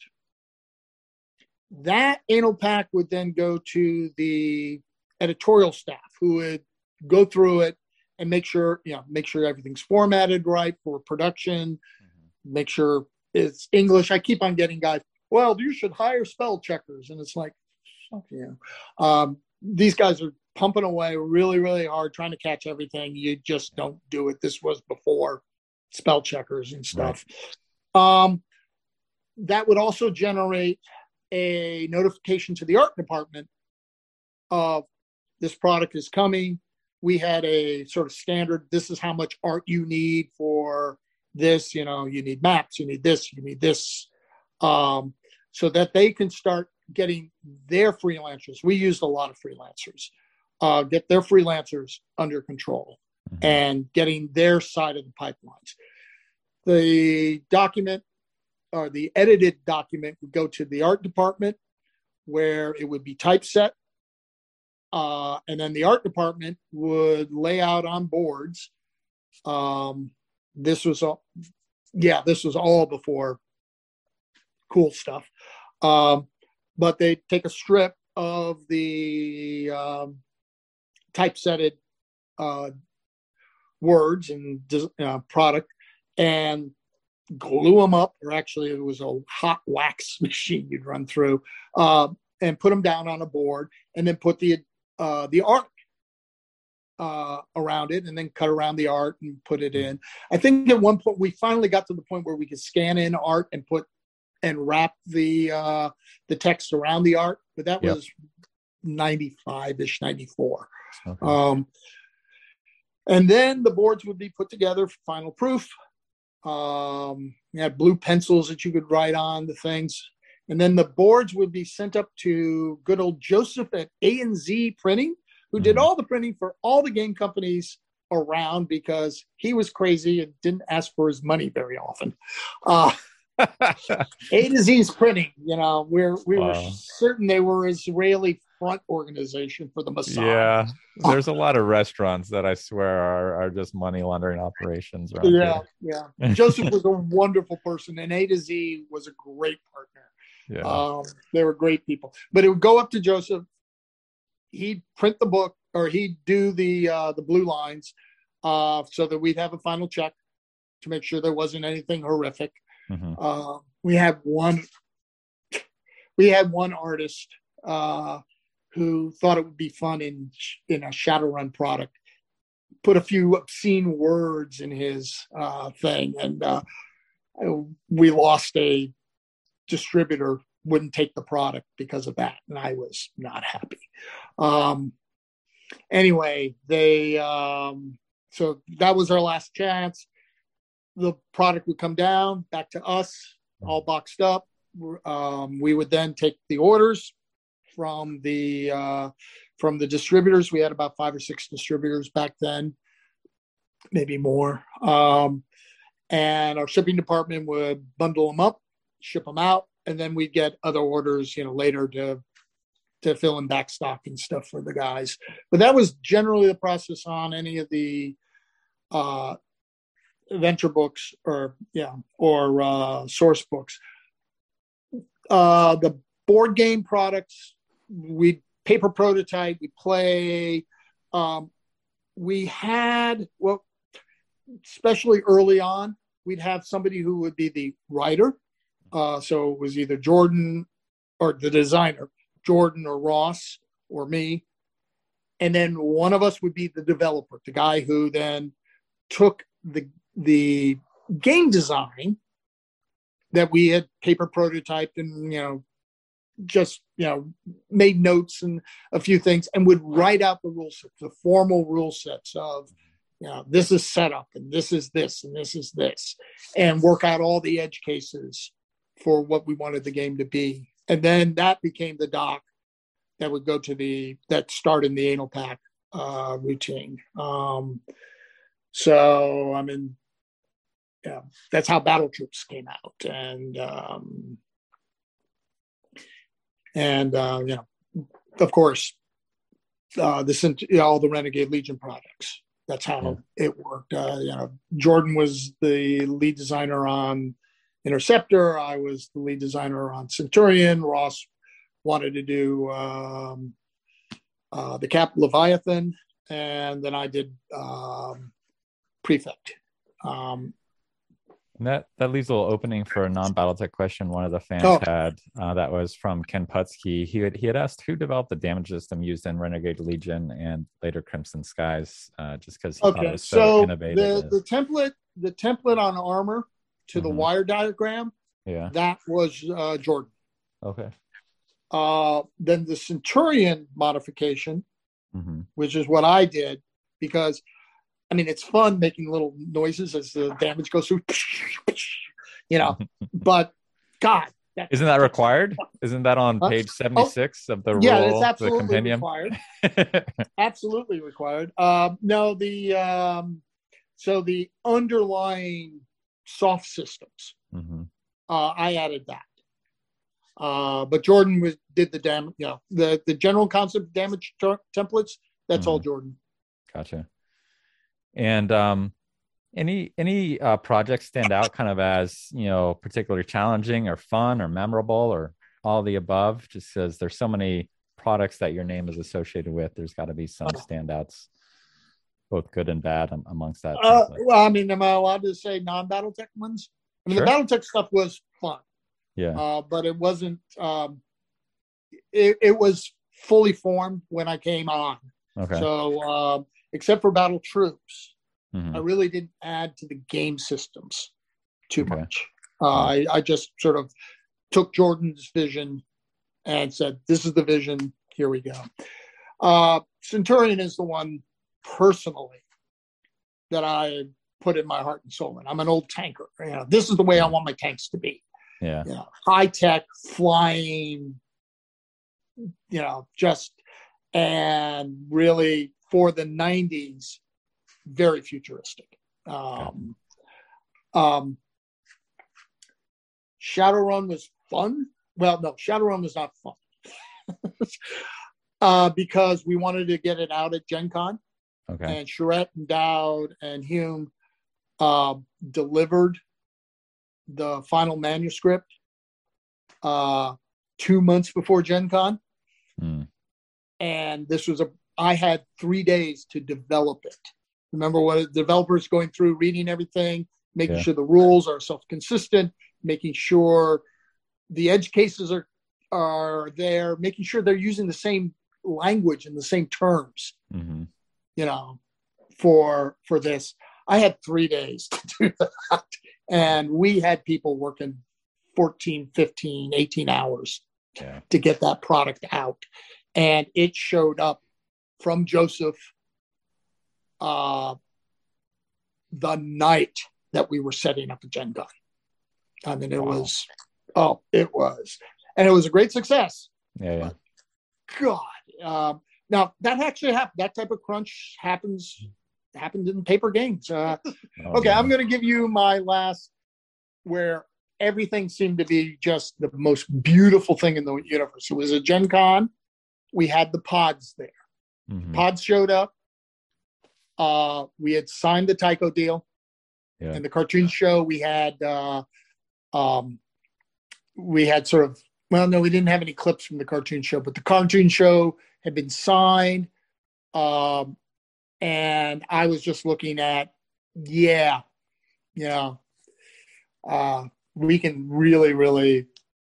That anal pack would then go to the editorial staff, who would go through it and make sure, you know, make sure everything's formatted right for production, mm-hmm. make sure it's English. I keep on getting guys, well, you should hire spell checkers. And it's like, fuck you. Um, these guys are pumping away really, really hard, trying to catch everything. You just don't do it. This was before spell checkers and stuff. Right. Um, that would also generate a notification to the art department of this product is coming. We had a sort of standard, this is how much art you need for this, you know, you need maps, you need this, you need this, um, so that they can start getting their freelancers. We used a lot of freelancers, uh, get their freelancers under control mm-hmm. and getting their side of the pipelines. The document or the edited document would go to the art department where it would be typeset. Uh, and then the art department would lay out on boards. Um, this was all, yeah, this was all before cool stuff. Um, but they take a strip of the um, typesetted uh, words and uh, product and glue them up, or actually it was a hot wax machine you'd run through, uh, and put them down on a board, and then put the uh, the art uh, around it, and then cut around the art and put it in. I think at one point we finally got to the point where we could scan in art and put and wrap the uh, the text around the art, but that yep. was ninety-five-ish, ninety-four. Okay. Um, and then the boards would be put together for final proof. Um, you had blue pencils that you could write on the things. And then the boards would be sent up to good old Joseph at A and Z Printing, who mm-hmm. did all the printing for all the game companies around because he was crazy and didn't ask for his money very often. Uh, A to Z's Printing, you know, we're, we wow. were certain they were Israeli front organization for the Mossad. Yeah, there's a lot of restaurants that I swear are, are just money laundering operations. Around yeah, here. yeah. Joseph was a wonderful person, and A to Z was a great partner. Yeah. Um, they were great people. But it would go up to Joseph. He'd print the book, or he'd do the uh, the blue lines, uh, so that we'd have a final check to make sure there wasn't anything horrific. Mm-hmm. Uh, we had one. We had one artist uh, who thought it would be fun in in a Shadowrun product. Put a few obscene words in his uh, thing, and uh, we lost a distributor. Wouldn't take the product because of that, and I was not happy. Um, anyway, they um, so that was our last chance. The product would come down back to us, all boxed up. Um, we would then take the orders from the uh, from the distributors. We had about five or six distributors back then, maybe more. Um, and our shipping department would bundle them up, ship them out, and then we'd get other orders, you know, later to to fill in back stock and stuff for the guys. But that was generally the process on any of the uh, venture books or yeah or uh, source books. Uh, the board game products, we paper prototype, we play. Um, we had, well, especially early on, we'd have somebody who would be the writer. Uh, so it was either Jordan or the designer, Jordan or Ross or me. And then one of us would be the developer, the guy who then took the the game design that we had paper prototyped and, you know, just, you know, made notes and a few things and would write out the rule sets, the formal rule sets of You know, this is setup, and this is this, and this is this, and work out all the edge cases for what we wanted the game to be. And then that became the doc that would go to the that started in the anal pack uh, routine. Um, so I mean, yeah, that's how Battle Troops came out, and um, and uh, you know, of course, uh, the you know, all the Renegade Legion products. That's how yeah. it worked. Uh, you know, Jordan was the lead designer on Interceptor. I was the lead designer on Centurion. Ross wanted to do um, uh, the Cap Leviathan, and then I did um, Prefect. Um, and that that leaves a little opening for a non-BattleTech question. One of the fans oh. had uh, that was from Ken Putsky. He had he had asked who developed the damage system used in Renegade Legion and later Crimson Skies, uh, just because he okay. thought it was so, so innovative. The the template the template on armor to mm-hmm. the wire diagram, yeah, that was uh, Jordan. Okay. Uh, then the Centurion modification, mm-hmm. which is what I did, because I mean it's fun making little noises as the damage goes through, you know. But God, that, isn't that required? Isn't that on page seventy-six oh, of the yeah, rule? It's absolutely the compendium? required. Absolutely required. Um, no, the um, so the underlying soft systems, mm-hmm. uh, I added that. Uh, but Jordan was did the damage, you know, the, the general concept of damage t- templates. That's mm-hmm. all Jordan. Gotcha. And um, any any uh, projects stand out kind of as, you know, particularly challenging or fun or memorable or all the above? Just because there's so many products that your name is associated with, there's got to be some standouts, both good and bad amongst that. Uh, well, I mean, am I allowed to say non-BattleTech ones? I mean, sure. The BattleTech stuff was fun. Yeah. Uh, but it wasn't, um, it, it was fully formed when I came on. Okay. So, um, except for Battle Troops, mm-hmm. I really didn't add to the game systems too okay. much. Uh, I, I just sort of took Jordan's vision and said, this is the vision. Here we go. Uh, Centurion is the one personally that I put in my heart and soul in. I'm an old tanker. You know, this is the way I want my tanks to be. Yeah. You know, high tech flying, you know, just, and really for the nineties, very futuristic. Um, um, Shadowrun was fun. Well, no, Shadowrun was not fun uh, because we wanted to get it out at Gen Con. Okay. And Charette and Dowd and Hume uh, delivered the final manuscript uh, two months before Gen Con. Mm. And this was a, I had three days to develop it. Remember what a developer's going through, reading everything, making yeah. sure the rules are self-consistent, making sure the edge cases are, are there, making sure they're using the same language and the same terms, mm-hmm. you know, for, for this. I had three days to do that. And we had people working fourteen, fifteen, eighteen hours yeah. to get that product out. And it showed up from Joseph uh, the night that we were setting up a Gen Con. I mean, it wow. was, oh, it was. And it was a great success. Yeah, yeah. God. Um, now, that actually happened. That type of crunch happens happened in paper games. Uh, oh, okay, man. I'm going to give you my last, where everything seemed to be just the most beautiful thing in the universe. It was a Gen Con. We had the pods there. Mm-hmm. Pods showed up. Uh, we had signed the Tycho deal. Yeah. And the cartoon show, we had, uh, um, we had sort of, well, no, we didn't have any clips from the cartoon show, but the cartoon show had been signed. Um, and I was just looking at, yeah, you know, uh, we can really, really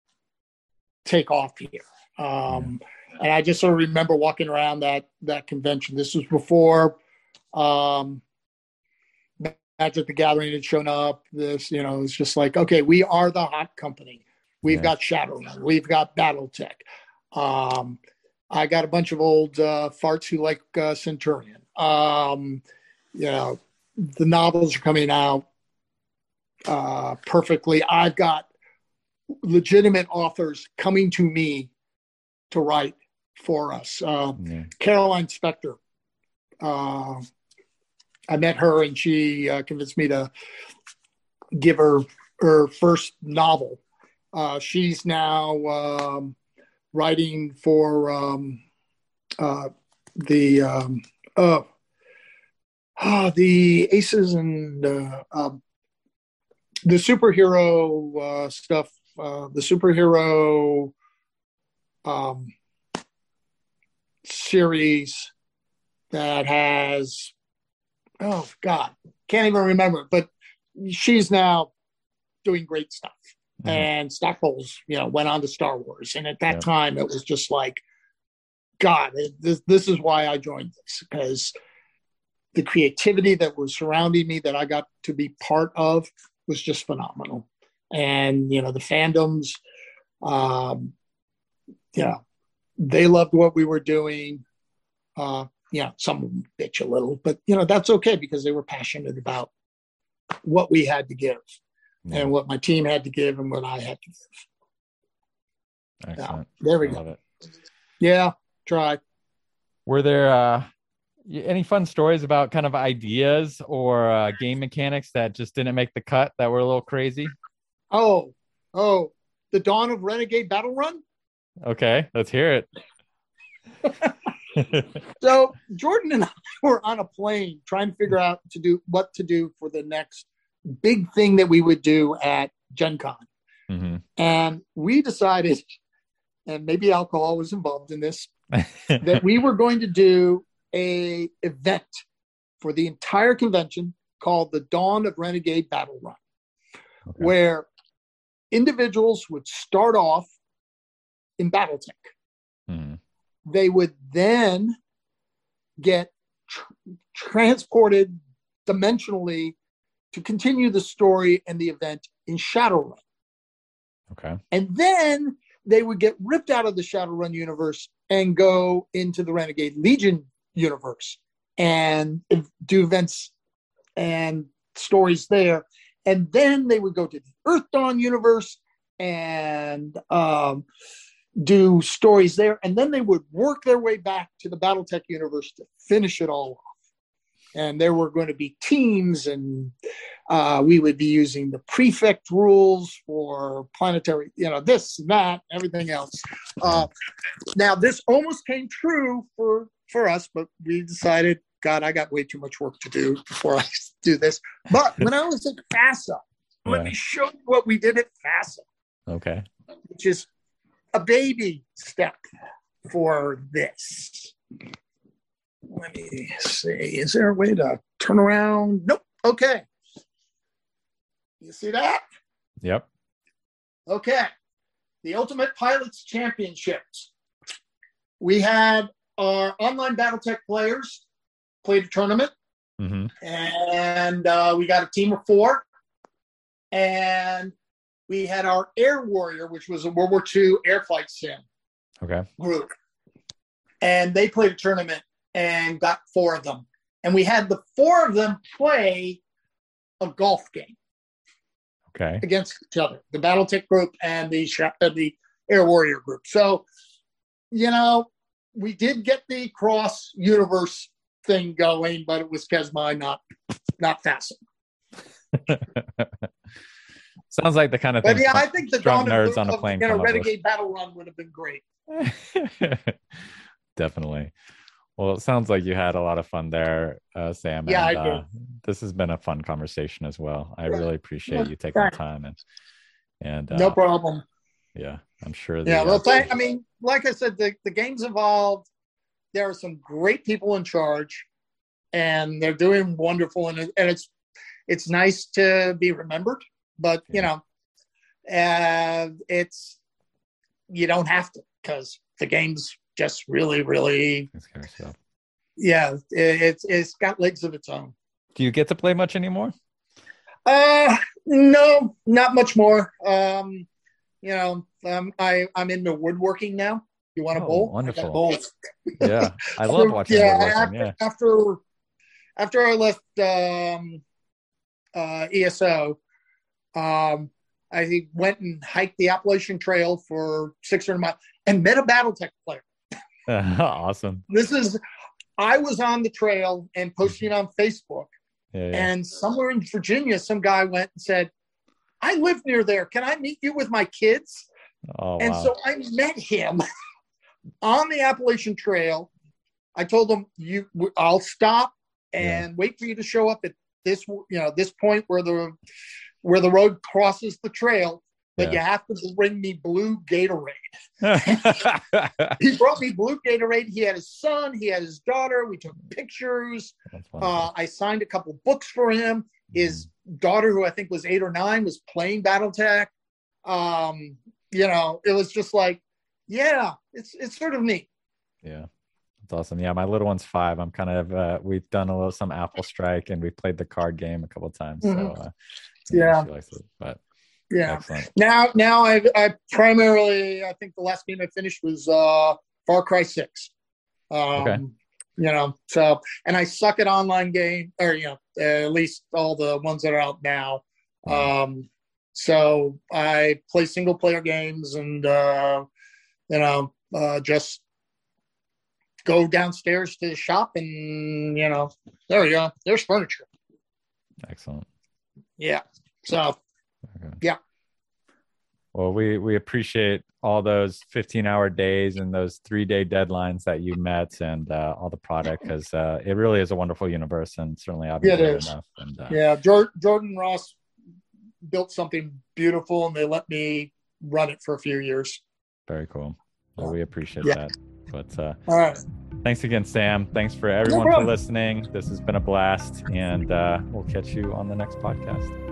take off here. Um, yeah. And I just sort of remember walking around that, that convention. This was before, um, Magic the Gathering had shown up. This, you know, it's just like, okay, we are the hot company. We've yeah. got Shadowrun. We've got BattleTech. Um, I got a bunch of old uh, farts who like uh, Centurion. Um, you know, the novels are coming out uh, perfectly. I've got legitimate authors coming to me to write for us. Uh, yeah. Caroline Spector. Uh, I met her and she uh, convinced me to give her her first novel. Uh, she's now um, writing for um, uh, the um, uh, uh, the Aces and uh, uh, the superhero uh, stuff. Uh, the superhero um, series that has, oh God, can't even remember, but she's now doing great stuff. Mm-hmm. And Stackpoles, you know, went on to Star Wars. And at that yep. time, it was just like, God, this, this is why I joined this, because the creativity that was surrounding me that I got to be part of was just phenomenal. And, you know, the fandoms, um, you know, they loved what we were doing. Uh, yeah, some of them bitch a little, but, you know, that's okay because they were passionate about what we had to give yeah. and what my team had to give and what I had to give. Excellent. Yeah, there we I go. Love it. Yeah, try. Were there uh, any fun stories about kind of ideas or uh, game mechanics that just didn't make the cut that were a little crazy? Oh, oh, the Dawn of Renegade Battle Run? Okay, let's hear it. So Jordan and I were on a plane trying to figure out to do what to do for the next big thing that we would do at Gen Con. Mm-hmm. And we decided, and maybe alcohol was involved in this, that we were going to do a event for the entire convention called the Dawn of Renegade Battle Run, okay. where individuals would start off in Battletech. Mm-hmm. They would then get tr- transported dimensionally to continue the story and the event in Shadowrun. Okay. And then they would get ripped out of the Shadowrun universe and go into the Renegade Legion universe and do events and stories there. And then they would go to the Earth Dawn universe and um, do stories there. And then they would work their way back to the Battletech universe to finish it all off. And there were going to be teams, and uh, we would be using the prefect rules for planetary, you know, this and that, everything else. Uh, now, this almost came true for, for us, but we decided, God, I got way too much work to do before I do this. But when I was at FASA, yeah. let me show you what we did at FASA. Okay. Which is a baby step for this. Let me see. Is there a way to turn around? Nope. Okay. You see that? Yep. Okay. The Ultimate Pilots Championships. We had our online Battletech players played a tournament. Mm-hmm. And uh, we got a team of four. And we had our Air Warrior, which was a World War Two air flight sim okay. group. And they played a tournament and got four of them. And we had the four of them play a golf game. Okay. Against each other, the Battletech group and the uh, the Air Warrior group. So, you know, we did get the cross universe thing going, but it was Kesmai, not not FASA. Sounds like the kind of thing. But yeah, I think the drunk Dawn nerds of, on a plane. You know, Renegade Battle Run would have been great. Definitely. Well, it sounds like you had a lot of fun there, uh, Sam. Yeah, and, I did. Uh, this has been a fun conversation as well. I yeah. really appreciate yeah. you taking the time and and uh, no problem. Yeah, I'm sure. The, yeah, well, uh, thank, I mean, like I said, the, the game's evolved. There are some great people in charge, and they're doing wonderful. And, it, and it's it's nice to be remembered, but yeah. you know, uh, it's you don't have to because the game's just really, really, kind of stuff. yeah, it, it's it's got legs of its own. Do you get to play much anymore? Uh, no, not much more. Um, you know, um, I I'm into woodworking now. You want a oh, bowl? Wonderful. I got bowls. Yeah, I love watching yeah, woodworking. after, Yeah, after after I left um, uh, E S O, um, I went and hiked the Appalachian Trail for six hundred miles and met a BattleTech player. Awesome. This is, I was on the trail and posting on Facebook. Yeah, yeah. And somewhere in Virginia, some guy went and said, I live near there. Can I meet you with my kids? Oh, and wow. so I met him on the Appalachian Trail. I told him, "You, I'll stop and yeah. wait for you to show up at this, you know, this point where the where the road crosses the trail. But yeah. you have to bring me blue Gatorade." He brought me blue Gatorade. He had his son. He had his daughter. We took pictures. Uh, I signed a couple books for him. His mm. daughter, who I think was eight or nine, was playing BattleTech. Um, you know, it was just like, yeah, it's it's sort of neat. Yeah, that's awesome. Yeah, my little one's five. I'm kind of uh, we've done a little some Apple Strike, and we played the card game a couple of times. Mm-hmm. So uh, yeah, yeah. she likes it, but. Yeah. Excellent. Now, now I, I primarily, I think the last game I finished was uh, Far Cry six. Um, okay. You know, so, and I suck at online game, or, you know, uh, at least all the ones that are out now. Um, so I play single player games and, uh, you know, uh, just go downstairs to the shop and, you know, there we go. There's furniture. Excellent. Yeah. So, okay. Yeah. Well, we, we appreciate all those fifteen hour days and those three day deadlines that you met and uh, all the product, because uh, it really is a wonderful universe, and certainly I've enjoyed yeah, it enough. And, uh, yeah. Jordan, Jordan Ross built something beautiful and they let me run it for a few years. Very cool. Well, we appreciate yeah. that. But uh, all right. Thanks again, Sam. Thanks for everyone no for listening. This has been a blast, and uh, we'll catch you on the next podcast.